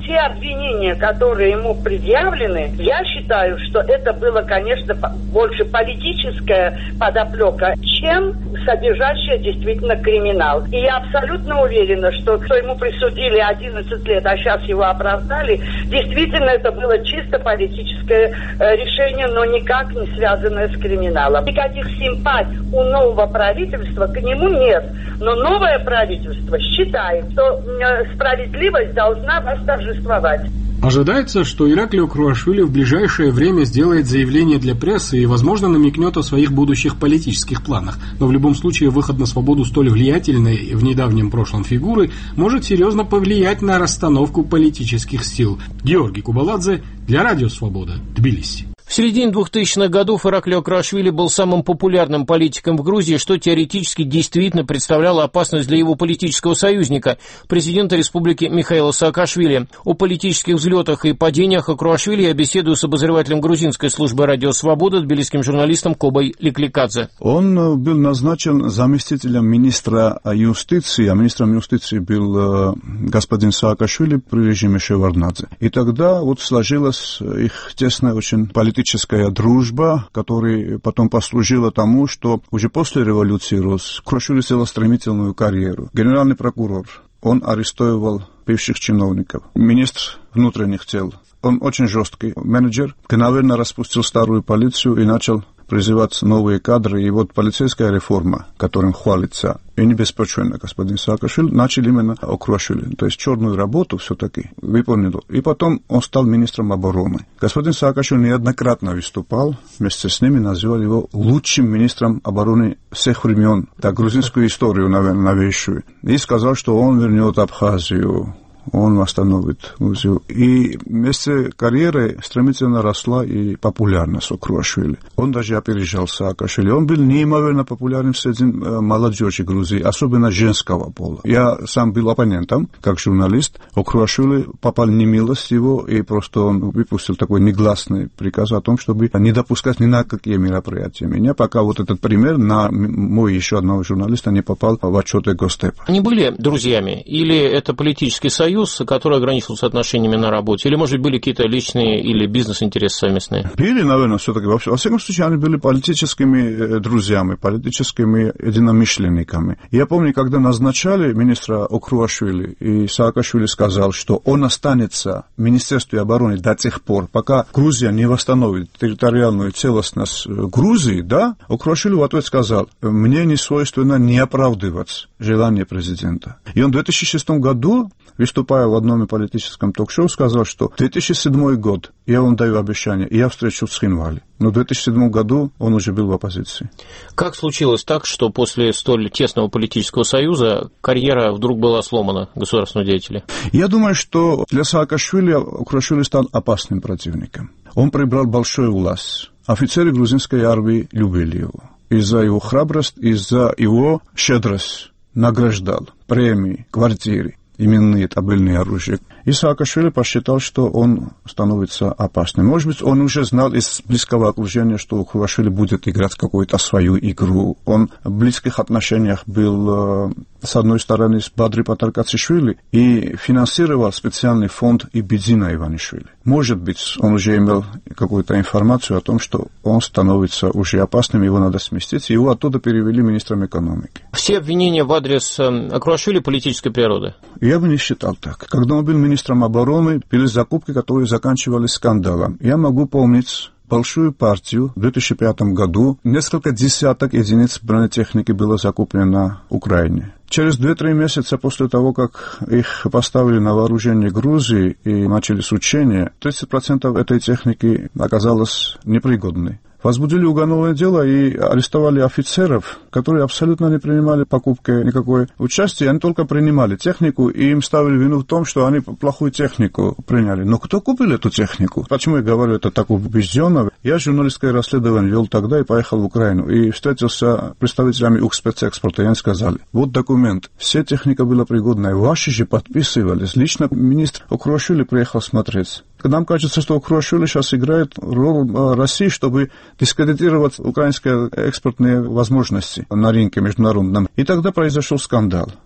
те обвинения, которые ему предъявлены, я считаю, что это было, конечно, больше политическая подоплека, чем содержащая действительно криминал. И я абсолютно уверена, что ему присудили 11 лет, а сейчас его оправдали, действительно это было чисто политическое решение, но никак не связанное с криминалом. Никаких симпатий у нового правительства к нему нет. Но новое правительство считает, что справедливость должна восторжествовать. Ожидается, что Ираклий Окруашвили в ближайшее время сделает заявление для прессы и, возможно, намекнет о своих будущих политических планах. Но в любом случае выход на свободу столь влиятельной в недавнем прошлом фигуры может серьезно повлиять на расстановку политических сил. Георгий Кубаладзе для Радио Свобода, Тбилиси. В середине 2000-х годов Ираклий Окруашвили был самым популярным политиком в Грузии, что теоретически действительно представляло опасность для его политического союзника, президента республики Михаила Саакашвили. О политических взлетах и падениях Окруашвили я беседую с обозревателем грузинской службы «Радио Свобода», тбилисским журналистом Кобой Ликликадзе. Он был назначен заместителем министра юстиции, а министром юстиции был господин Саакашвили при режиме Шеварднадзе. И тогда вот сложилась их тесная очень политическая дружба, которая потом послужила тому, что уже после революции Окруашвили сделал стремительную карьеру. Генеральный прокурор, он арестовывал бывших чиновников. Министр внутренних дел, он очень жесткий менеджер, мгновенно распустил старую полицию и начал призывать новые кадры. И вот полицейская реформа, которым хвалится, и не беспочвенно господин Саакашвили, начал именно Окруашвили. То есть черную работу все-таки выполнил. И потом он стал министром обороны. Господин Саакашвили неоднократно выступал, вместе с ними называли его лучшим министром обороны всех времен. Так, грузинскую историю, наверное, новейшую. И сказал, что он вернет Абхазию, он восстановит Грузию. И вместе карьеры стремительно росла и популярность Окруашвили. Он даже опережал Саакашвили. Он был неимоверно популярен среди молодежи Грузии, особенно женского пола. Я сам был оппонентом, как журналист. Окруашвили попал в немилость его, и просто он выпустил такой негласный приказ о том, чтобы не допускать ни на какие мероприятия меня, пока вот этот пример на мой еще одного журналиста не попал в отчеты Госдепа. Они были друзьями? Или это политический союз, который ограничивался отношениями на работе? Или, может быть, были какие-то личные или бизнес-интересы совместные? Были, наверное, все-таки. Во всяком случае, они были политическими друзьями, политическими единомышленниками. Я помню, когда назначали министра Окруашвили, и Саакашвили сказал, что он останется в Министерстве обороны до тех пор, пока Грузия не восстановит территориальную целостность Грузии, да, Окруашвили в ответ сказал: мне не свойственно не оправдывать желание президента. И он в 2006 году, выступая в одном политическом ток-шоу, сказал, что 2007 год, я вам даю обещание, я встречусь с Хинвали. Но в 2007 году он уже был в оппозиции. Как случилось так, что после столь тесного политического союза карьера вдруг была сломана государственного деятеля? Я думаю, что для Саакашвили Окруашвили стал опасным противником. Он прибрал большую власть. Офицеры грузинской армии любили его. Из-за его храбрость, из-за его щедрость награждал премии, квартиры, именные табельные оружия. И Саакашвили посчитал, что он становится опасным. Может быть, он уже знал из близкого окружения, что Окруашвили будет играть какую-то свою игру. Он в близких отношениях был, с одной стороны, с Бадри Патаркацишвили и финансировал специальный фонд Ибидзина Иванишвили. Может быть, он уже имел какую-то информацию о том, что он становится уже опасным, его надо сместить. Его оттуда перевели министром экономики. Все обвинения в адрес Окруашвили политической природы? Я бы не считал так. Когда он был министром обороны, были закупки, которые заканчивались скандалом. Я могу помнить большую партию в 2005 году. Несколько десяток единиц бронетехники было закуплено на Украине. Через 2-3 месяца после того, как их поставили на вооружение Грузии и начались учения, 30% этой техники оказалось непригодной. Возбудили уголовное дело и арестовали офицеров, которые абсолютно не принимали в покупке никакое участие, они только принимали технику, и им ставили вину в том, что они плохую технику приняли. Но кто купил эту технику? Почему я говорю это так убежденно? Я журналистское расследование вел тогда и поехал в Украину, и встретился с представителями Укрспецэкспорта, и они сказали: вот документ, вся техника была пригодная, ваши же подписывались. Лично министр Окруашвили приехал смотреть. Нам кажется, что Окруашвили сейчас играет роль России, чтобы дискредитировать украинские экспортные возможности на рынке международном. И тогда произошел скандал.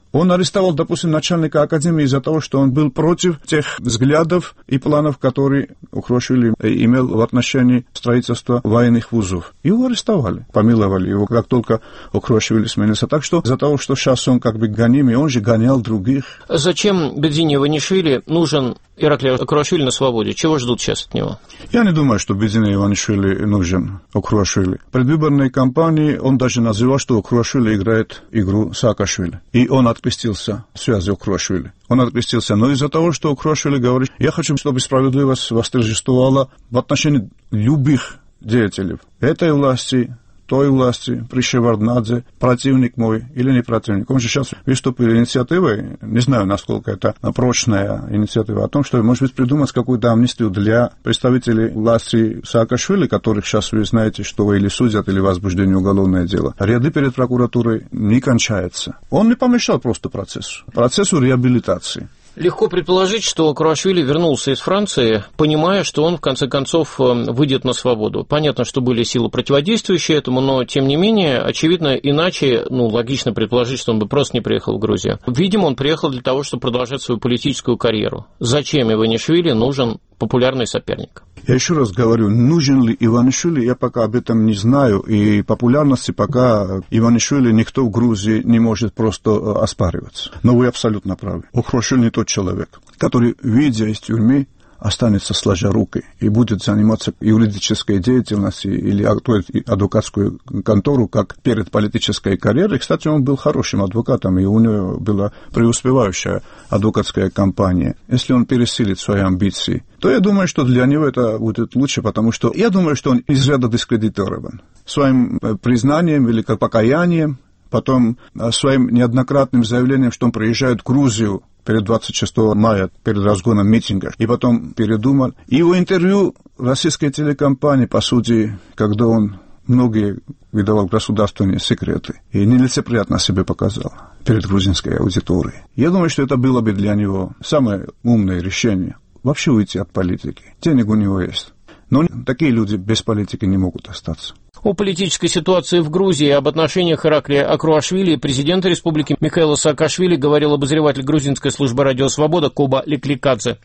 Он арестовал, допустим, начальника академии из-за того, что он был против тех взглядов и планов, которые Охруашвили имел в отношении строительства военных вузов. Его арестовали, помиловали его, как только Охруашвили сменился. Так что из-за того, что сейчас он как бы гоним, и он же гонял других. Зачем Бедзине Иванишвили нужен Ираклий Охруашвили на свободе? Чего ждут сейчас от него? Я не думаю, что Бедзине Иванишвили нужен Охруашвили. В предвыборной кампании он даже называл, что Охруашвили играет игру Саакашвили. И он открестился в связи Охруашвили. Он открестился, но из-за того, что Охруашвили говорит, я хочу, чтобы справедливость восторжествовала в отношении любых деятелей этой власти, той власти, при Шеварднадзе, противник мой или не противник. Он же сейчас выступил инициативой, не знаю, насколько это прочная инициатива, о том, что, может быть, придумать какую-то амнистию для представителей власти Саакашвили, которых сейчас вы знаете, что или судят, или возбуждение уголовное дело. Ряды перед прокуратурой не кончаются. Он не помешал просто процессу реабилитации. Легко предположить, что Охруашвили вернулся из Франции, понимая, что он, в конце концов, выйдет на свободу. Понятно, что были силы противодействующие этому, но, тем не менее, очевидно, иначе, логично предположить, что он бы просто не приехал в Грузию. Видимо, он приехал для того, чтобы продолжать свою политическую карьеру. Зачем Иванишвили нужен популярный соперник? Я еще раз говорю, нужен ли Иванишвили, я пока об этом не знаю, и популярности пока Иванишвили никто в Грузии не может просто оспариваться. Но вы абсолютно правы. Охруашвили не тот человек, который, выйдя из тюрьмы, останется сложа руки и будет заниматься юридической деятельностью или адвокатскую контору, как перед политической карьерой. Кстати, он был хорошим адвокатом, и у него была преуспевающая адвокатская кампания. Если он пересилит свои амбиции, то я думаю, что для него это будет лучше, потому что я думаю, что он из ряда дискредитирован. Своим признанием или покаянием, потом своим неоднократным заявлением, что он приезжает в Грузию перед 26 мая, перед разгоном митинга, и потом передумал. Его интервью российской телекомпании, по сути, когда он многие выдавал государственные секреты и нелицеприятно себя показал перед грузинской аудиторией. Я думаю, что это было бы для него самое умное решение. Вообще уйти от политики. Денег у него есть. Но такие люди без политики не могут остаться. О политической ситуации в Грузии и об отношениях Ираклия Охруашвили и президента республики Михаила Саакашвили говорил обозреватель грузинской службы «Радио Свобода» Коба Ликликадзе.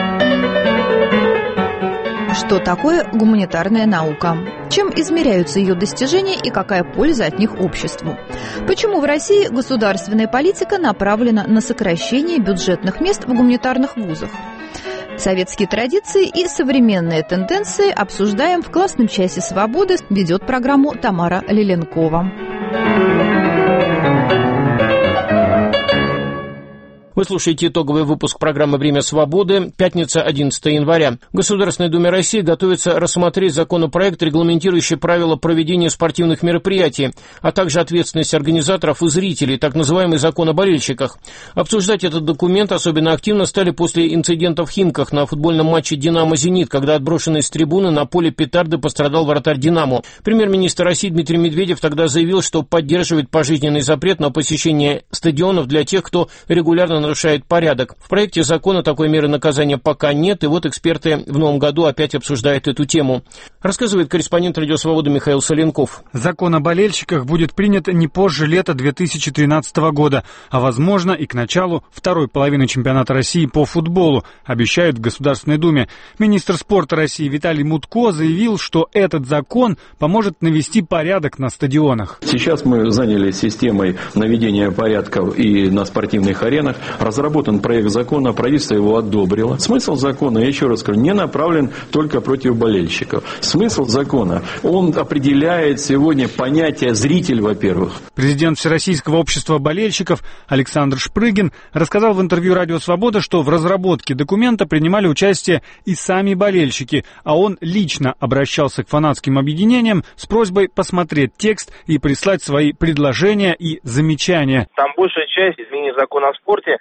Что такое гуманитарная наука? Чем измеряются ее достижения и какая польза от них обществу? Почему в России государственная политика направлена на сокращение бюджетных мест в гуманитарных вузах? Советские традиции и современные тенденции обсуждаем в классном часе «Свободы». Ведет программу Тамара Лиленкова. Вы слушаете итоговый выпуск программы «Время свободы». Пятница, 11 января. Государственной Думе России готовится рассмотреть законопроект, регламентирующий правила проведения спортивных мероприятий, а также ответственность организаторов и зрителей, так называемый закон о болельщиках. Обсуждать этот документ особенно активно стали после инцидента в Химках на футбольном матче «Динамо-Зенит», когда отброшенный с трибуны на поле петарды пострадал вратарь «Динамо». Премьер-министр России Дмитрий Медведев тогда заявил, что поддерживает пожизненный запрет на посещение стадионов для тех, кто регулярно нарушает порядок. В проекте закона такой меры наказания пока нет, и вот эксперты в новом году опять обсуждают эту тему. Рассказывает корреспондент «Радио Свобода» Михаил Соленков. Закон о болельщиках будет принят не позже лета 2013 года, а возможно и к началу второй половины чемпионата России по футболу, обещают в Государственной Думе. Министр спорта России Виталий Мутко заявил, что этот закон поможет навести порядок на стадионах. Сейчас мы занялись системой наведения порядка и на спортивных аренах. Разработан проект закона, правительство его одобрило. Смысл закона, я еще раз скажу, не направлен только против болельщиков. Смысл закона, он определяет сегодня понятие «зритель», во-первых. Президент Всероссийского общества болельщиков Александр Шпрыгин рассказал в интервью «Радио Свобода», что в разработке документа принимали участие и сами болельщики, а он лично обращался к фанатским объединениям с просьбой посмотреть текст и прислать свои предложения и замечания. Там большая часть изменений закона о спорте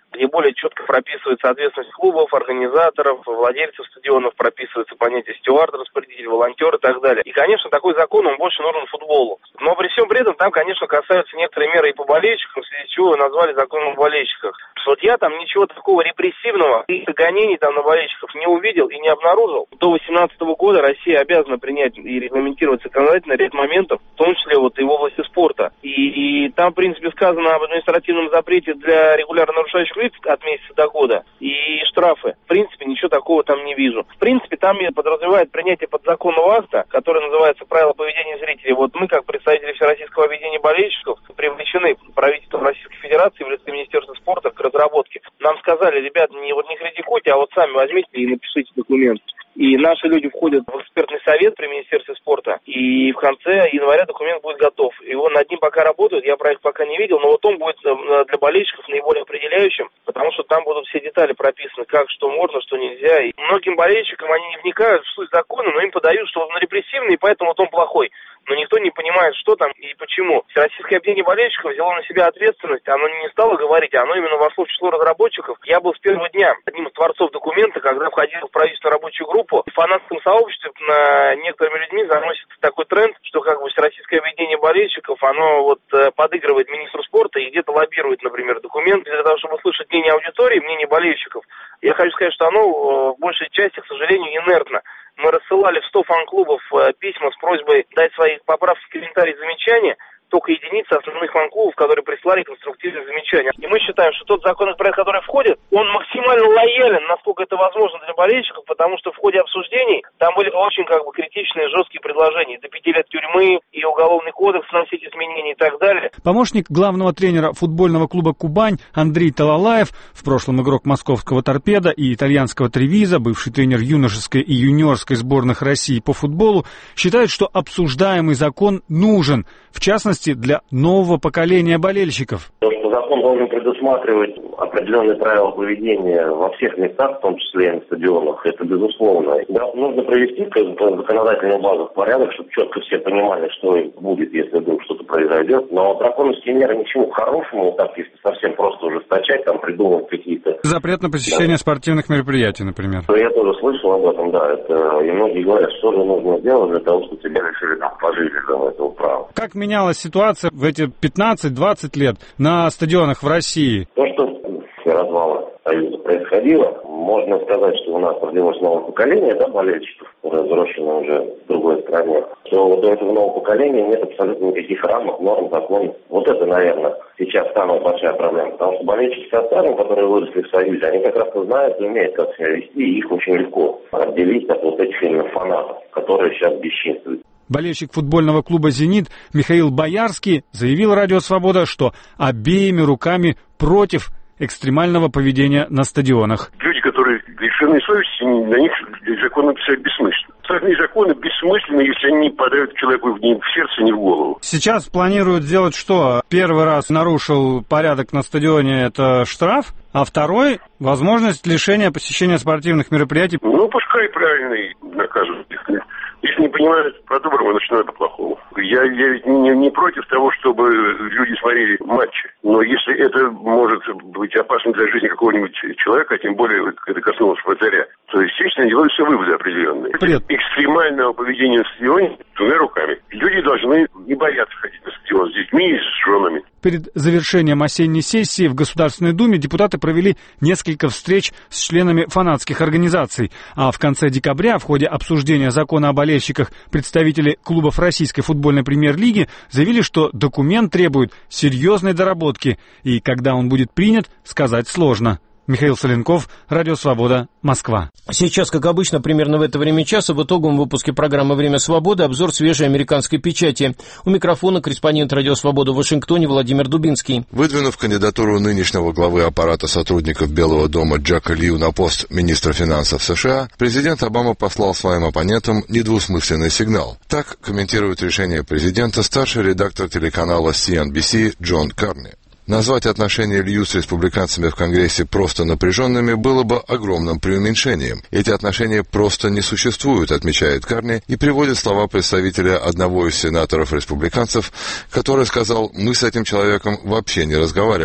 где более четко прописывается ответственность клубов, организаторов, владельцев стадионов, прописывается понятие стюард, распорядитель, волонтер и так далее. И, конечно, такой закон, он больше нужен футболу. Но при всем при этом там, конечно, касаются некоторые меры и по болельщикам, в связи с чего назвали законом о болельщиках. Вот я там ничего такого репрессивного и гонений там на болельщиков не увидел и не обнаружил. До 2018 года Россия обязана принять и регламентировать законодательно ряд моментов, в том числе вот и в области спорта. И там, в принципе, сказано об административном запрете для регулярно нарушающих лиц от месяца до года и штрафы. В принципе, ничего такого там не вижу. В принципе, там подразумевает принятие подзаконного акта, который называется «Правила поведения зрителей». Вот мы, как представители Всероссийского объединения болельщиков, привлечены правительством Российской Федерации в лице Министерства спорта к разработке. Нам сказали: ребята, не критикуйте, а вот сами возьмите и напишите документ. И наши люди входят в экспертный совет при Министерстве спорта, и в конце января документ будет готов. Его над ним пока работают, я проект пока не видел, но вот он будет для болельщиков наиболее определяющим, потому что там будут все детали прописаны, как, что можно, что нельзя. И многим болельщикам, они не вникают в суть закона, но им подают, что он репрессивный, и поэтому вот он плохой. Но никто не понимает, что там и почему. Всероссийское объединение болельщиков взяло на себя ответственность, оно не стало говорить, оно именно вошло в число разработчиков. Я был с первого дня одним из творцов документа, когда входил в правительственную рабочую группу. В фанатском сообществе на некоторыми людьми заносится такой тренд, что как бы Всероссийское объединение болельщиков, оно вот подыгрывает министру спорта и где-то лоббирует, например, документ для того, чтобы услышать мнение аудитории, мнение болельщиков. Я хочу сказать, что оно в большей части, к сожалению, инертно. Мы рассылали в 100 фан-клубов письма с просьбой дать свои поправки, комментарии, замечания. Только единицы основных фан-клубов, которые прислали конструктивные замечания. И мы считаем, что тот законопроект, который входит, он максимально лоялен, насколько это возможно для болельщиков, потому что в ходе обсуждений там были очень критичные, жесткие предложения. До 5 лет тюрьмы и уголовный кодекс вносить изменения и так далее. Помощник главного тренера футбольного клуба «Кубань» Андрей Талалаев, в прошлом игрок московского «Торпедо» и итальянского «Тревиза», бывший тренер юношеской и юниорской сборных России по футболу, считает, что обсуждаемый закон нужен, в частности, для нового поколения болельщиков. То, что закон должен предусматривать определенные правила поведения во всех местах, в том числе и на стадионах, это безусловно. Да, нужно привести законодательную базу в порядок, чтобы четко все понимали, что будет, если вдруг что-то произойдет. Но драконовские меры ничего к хорошему, так если совсем просто ужесточать, там придумывать какие-то... Запрет на посещение спортивных мероприятий, например. Я тоже слышал об этом, да. И многие говорят, что же нужно сделать для того, чтобы тебя решили пожизненно этого права. Как менялась ситуация в эти 15-20 лет на стадионах в России? То, что после развала Союза происходило, можно сказать, что у нас родилось новое поколение, да, болельщиков, которые взрослые уже в другой стране. Что вот у этого нового поколения нет абсолютно никаких рамок, норм, законов. Вот это, наверное, сейчас самая большая проблема. Потому что болельщики со старым, которые выросли в Союзе, они как раз знают и умеют, как себя вести, и их очень легко отделить от вот этих именно фанатов, которые сейчас бесчинствуют. Болельщик футбольного клуба «Зенит» Михаил Боярский заявил «Радио Свобода», что обеими руками против экстремального поведения на стадионах. Люди, которые лишены совести, на них законы писать бессмысленно. Остальные законы бессмысленны, если они не попадают человеку ни в сердце, ни в голову. Сейчас планируют сделать что? Первый раз нарушил порядок на стадионе, это штраф, а второй – возможность лишения посещения спортивных мероприятий. Ну, пускай правильный наказывают. Если не понимают по-доброму, начинают по-плохому. Я ведь не против того, чтобы люди смотрели матчи. Но если это может быть опасно для жизни какого-нибудь человека, тем более это коснулось вратаря, то, естественно, делаются выводы определенные. Привет. Экстремального поведения на стадионе двумя руками. Люди должны не бояться ходить на стадион с детьми и с женами. Перед завершением осенней сессии в Государственной Думе депутаты провели несколько встреч с членами фанатских организаций. А в конце декабря в ходе обсуждения закона о болельщиках представители клубов Российской футбольной премьер-лиги заявили, что документ требует серьезной доработки. И когда он будет принят, сказать сложно. Михаил Соленков, Радио Свобода, Москва. Сейчас, как обычно, примерно в это время часа в итоговом выпуске программы «Время свободы» обзор свежей американской печати. У микрофона корреспондент Радио Свобода в Вашингтоне Владимир Дубинский. Выдвинув кандидатуру нынешнего главы аппарата сотрудников Белого дома Джека Лью на пост министра финансов США, президент Обама послал своим оппонентам недвусмысленный сигнал. Так комментирует решение президента старший редактор телеканала CNBC Джон Карни. Назвать отношения Лью с республиканцами в Конгрессе просто напряженными было бы огромным преуменьшением. Эти отношения просто не существуют, отмечает Карни, и приводит слова представителя одного из сенаторов-республиканцев, который сказал: «Мы с этим человеком вообще не разговариваем».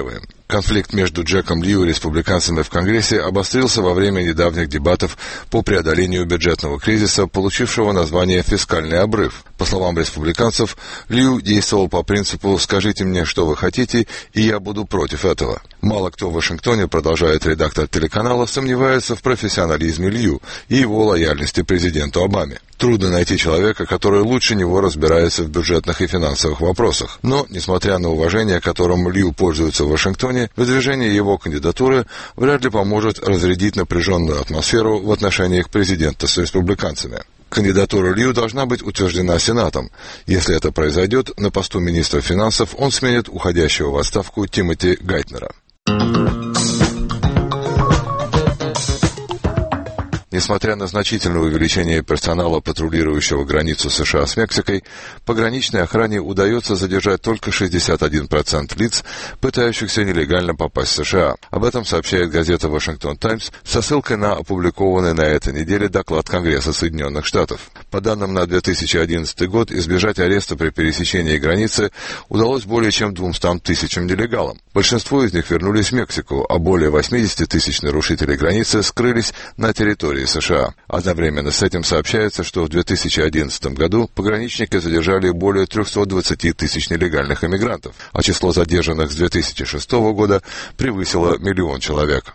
Конфликт между Джеком Лью и республиканцами в Конгрессе обострился во время недавних дебатов по преодолению бюджетного кризиса, получившего название «фискальный обрыв». По словам республиканцев, Лью действовал по принципу «скажите мне, что вы хотите, и я буду против этого». Мало кто в Вашингтоне, продолжает редактор телеканала, сомневается в профессионализме Лью и его лояльности президенту Обаме. Трудно найти человека, который лучше него разбирается в бюджетных и финансовых вопросах. Но, несмотря на уважение, которым Лью пользуется в Вашингтоне, выдвижение его кандидатуры вряд ли поможет разрядить напряженную атмосферу в отношениях президента с республиканцами. Кандидатура Лью должна быть утверждена Сенатом. Если это произойдет, на посту министра финансов он сменит уходящего в отставку Тимоти Гайтнера. Несмотря на значительное увеличение персонала, патрулирующего границу США с Мексикой, пограничной охране удается задержать только 61% лиц, пытающихся нелегально попасть в США. Об этом сообщает газета «Вашингтон Таймс» со ссылкой на опубликованный на этой неделе доклад Конгресса Соединенных Штатов. По данным на 2011 год, избежать ареста при пересечении границы удалось более чем 200 тысячам нелегалам. Большинство из них вернулись в Мексику, а более 80 тысяч нарушителей границы скрылись на территории США. Одновременно с этим сообщается, что в 2011 году пограничники задержали более 320 тысяч нелегальных иммигрантов, а число задержанных с 2006 года превысило 1 миллион человек.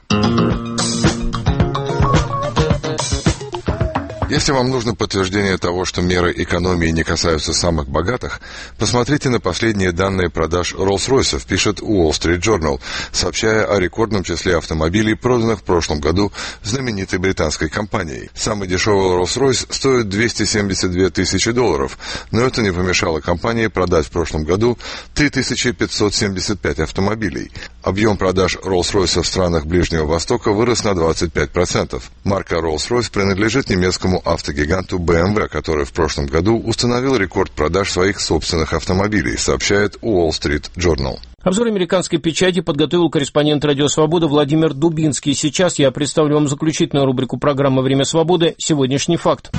Если вам нужно подтверждение того, что меры экономии не касаются самых богатых, посмотрите на последние данные продаж Rolls-Royce, пишет Wall Street Journal, сообщая о рекордном числе автомобилей, проданных в прошлом году знаменитой британской компанией. Самый дешевый Rolls-Royce стоит $272 тысячи, но это не помешало компании продать в прошлом году 3575 автомобилей. Объем продаж Rolls-Royce в странах Ближнего Востока вырос на 25%. Марка Rolls-Royce принадлежит немецкому автогиганту BMW, который в прошлом году установил рекорд продаж своих собственных автомобилей, сообщает Wall Street Journal. Обзор американской печати подготовил корреспондент «Радио Свобода» Владимир Дубинский. Сейчас я представлю вам заключительную рубрику программы «Время свободы. Сегодняшний факт».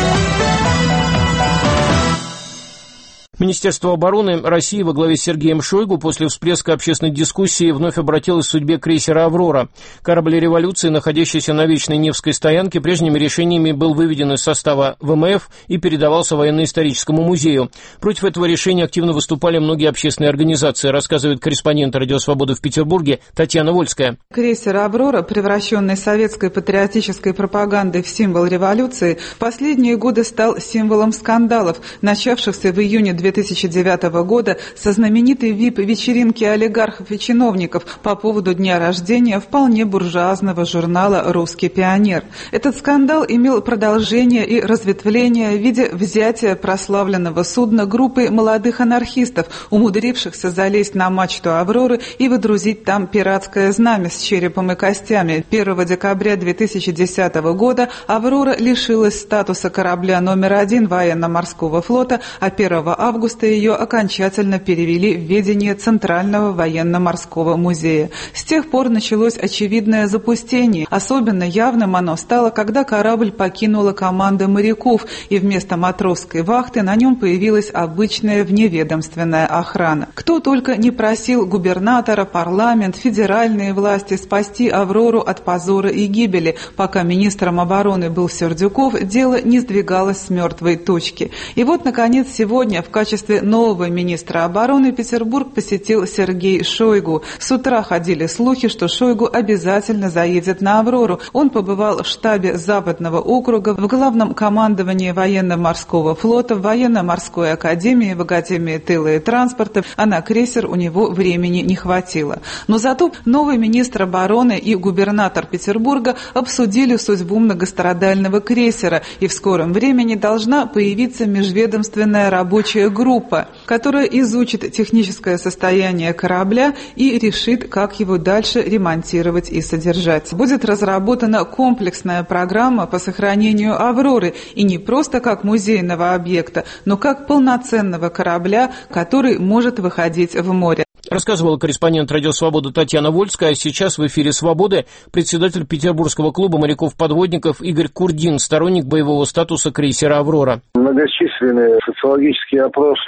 Министерство обороны России во главе с Сергеем Шойгу после всплеска общественной дискуссии вновь обратилось к судьбе крейсера «Аврора». Корабль революции, находящийся на Вечной Невской стоянке, прежними решениями был выведен из состава ВМФ и передавался военно-историческому музею. Против этого решения активно выступали многие общественные организации, рассказывает корреспондент «Радио Свобода» в Петербурге Татьяна Вольская. Крейсер «Аврора», превращенный советской патриотической пропагандой в символ революции, в последние годы стал символом скандалов, начавшихся в июне 2009 года со знаменитой ВИП-вечеринки олигархов и чиновников по поводу дня рождения вполне буржуазного журнала «Русский пионер». Этот скандал имел продолжение и разветвление в виде взятия прославленного судна группой молодых анархистов, умудрившихся залезть на мачту «Авроры» и выдрузить там пиратское знамя с черепом и костями. 1 декабря 2010 года «Аврора» лишилась статуса корабля номер 1 военно-морского флота, а 1 августа ее окончательно перевели в ведение Центрального военно-морского музея. С тех пор началось очевидное запустение. Особенно явным оно стало, когда корабль покинула команда моряков, и вместо матросской вахты на нем появилась обычная вневедомственная охрана. Кто только не просил губернатора, парламент, федеральные власти спасти «Аврору» от позора и гибели. Пока министром обороны был Сердюков, дело не сдвигалось с мертвой точки. И вот, наконец, сегодня в качестве нового министра обороны Петербург посетил Сергей Шойгу. С утра ходили слухи, что Шойгу обязательно заедет на «Аврору». Он побывал в штабе Западного округа, в главном командовании военно-морского флота, в военно-морской академии, в академии тыла и транспорта, а на крейсер у него времени не хватило. Но зато новый министр обороны и губернатор Петербурга обсудили судьбу многострадального крейсера, и в скором времени должна появиться межведомственная рабочая группа, которая изучит техническое состояние корабля и решит, как его дальше ремонтировать и содержать. Будет разработана комплексная программа по сохранению «Авроры», и не просто как музейного объекта, но как полноценного корабля, который может выходить в море. Рассказывала корреспондент «Радио Свобода» Татьяна Вольская, а сейчас в эфире «Свободы» председатель Петербургского клуба моряков-подводников Игорь Курдин, сторонник боевого статуса крейсера «Аврора». Многочисленные социологические опросы показывают,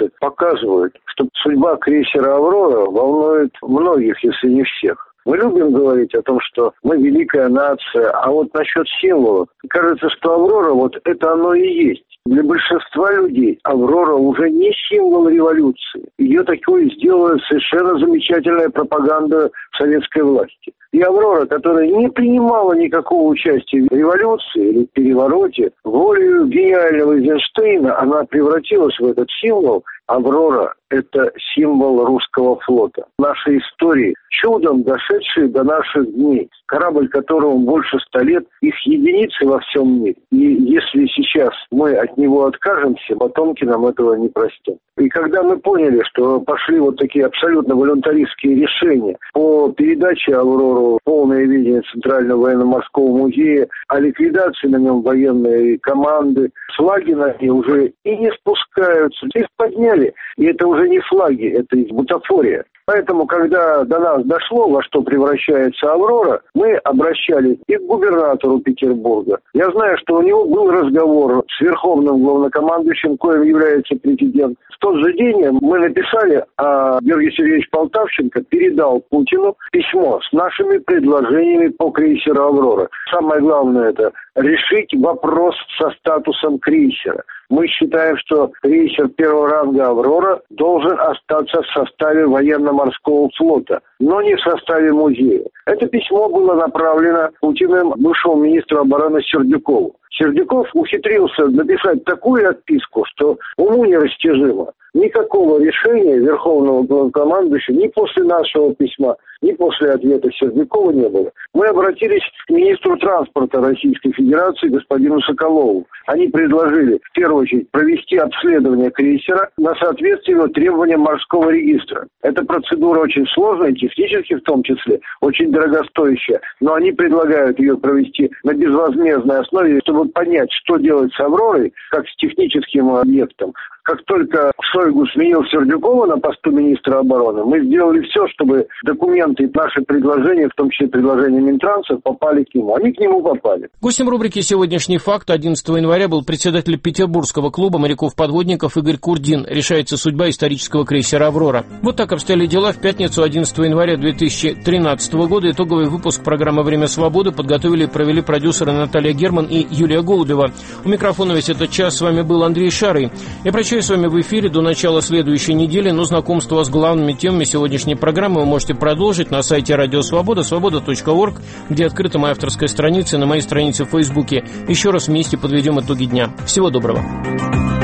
показывают, что судьба крейсера «Аврора» волнует многих, если не всех. Мы любим говорить о том, что мы великая нация, а вот насчет символов, кажется, что «Аврора» вот это оно и есть. Для большинства людей «Аврора» уже не символ революции. Ее такой сделала совершенно замечательная пропаганда советской власти. И «Аврора», которая не принимала никакого участия в революции или перевороте, волею гениального Эйзенштейна она превратилась в этот символ. «Аврора» — это символ русского флота. Нашей истории, чудом дошедшие до наших дней. Корабль, которому больше 100 лет, их единицы во всем мире. И если сейчас мы от него откажемся, потомки нам этого не простят. И когда мы поняли, что пошли вот такие абсолютно волюнтаристские решения по передаче «Аврору» в полное видение Центрального военно-морского музея, о ликвидации на нем военной команды, флаги на ней уже и не спускаются. Их подняли, и это уже не флаги, это бутафория. Поэтому, когда до нас дошло, во что превращается «Аврора», мы обращались и к губернатору Петербурга. Я знаю, что у него был разговор с верховным главнокомандующим, коим является президент. В тот же день мы написали, а Георгий Сергеевич Полтавченко передал Путину письмо с нашими предложениями по крейсеру «Аврора». Самое главное – это решить вопрос со статусом крейсера. Мы считаем, что крейсер первого ранга «Аврора» должен остаться в составе военно-морского флота, но не в составе музея. Это письмо было направлено Путиным бывшему министру обороны Сердюкову. Сердюков ухитрился написать такую отписку, что уму нерастяжимо. Никакого решения верховного главнокомандующего ни после нашего письма, ни после ответа Сердюкова не было. Мы обратились к министру транспорта Российской Федерации господину Соколову. Они предложили, в первую очередь, провести обследование крейсера на соответствие требованиям морского регистра. Эта процедура очень сложная, технически в том числе, очень дорогостоящая, но они предлагают ее провести на безвозмездной основе, чтобы понять, что делать с «Авророй», как с техническим объектом. Как только Шойгу сменил Сердюкова на посту министра обороны, мы сделали все, чтобы документы и наши предложения, в том числе предложения Минтранса, попали к нему. Они к нему попали. Гостем рубрики «Сегодняшний факт» 11 января был председатель Петербургского клуба моряков-подводников Игорь Курдин. Решается судьба исторического крейсера «Аврора». Вот так обстояли дела в пятницу 11 января 2013 года. Итоговый выпуск программы «Время свободы» подготовили и провели продюсеры Наталья Герман и Юлия Голубева. У микрофона весь этот час с вами был Андрей Шарый. Я прощаюсь с вами в эфире до начала следующей недели, но знакомство с главными темами сегодняшней программы вы можете продолжить на сайте Радио Свобода, свобода.орг, где открыта моя авторская страница, и на моей странице в Фейсбуке. Еще раз вместе подведем итоги дня. Всего доброго.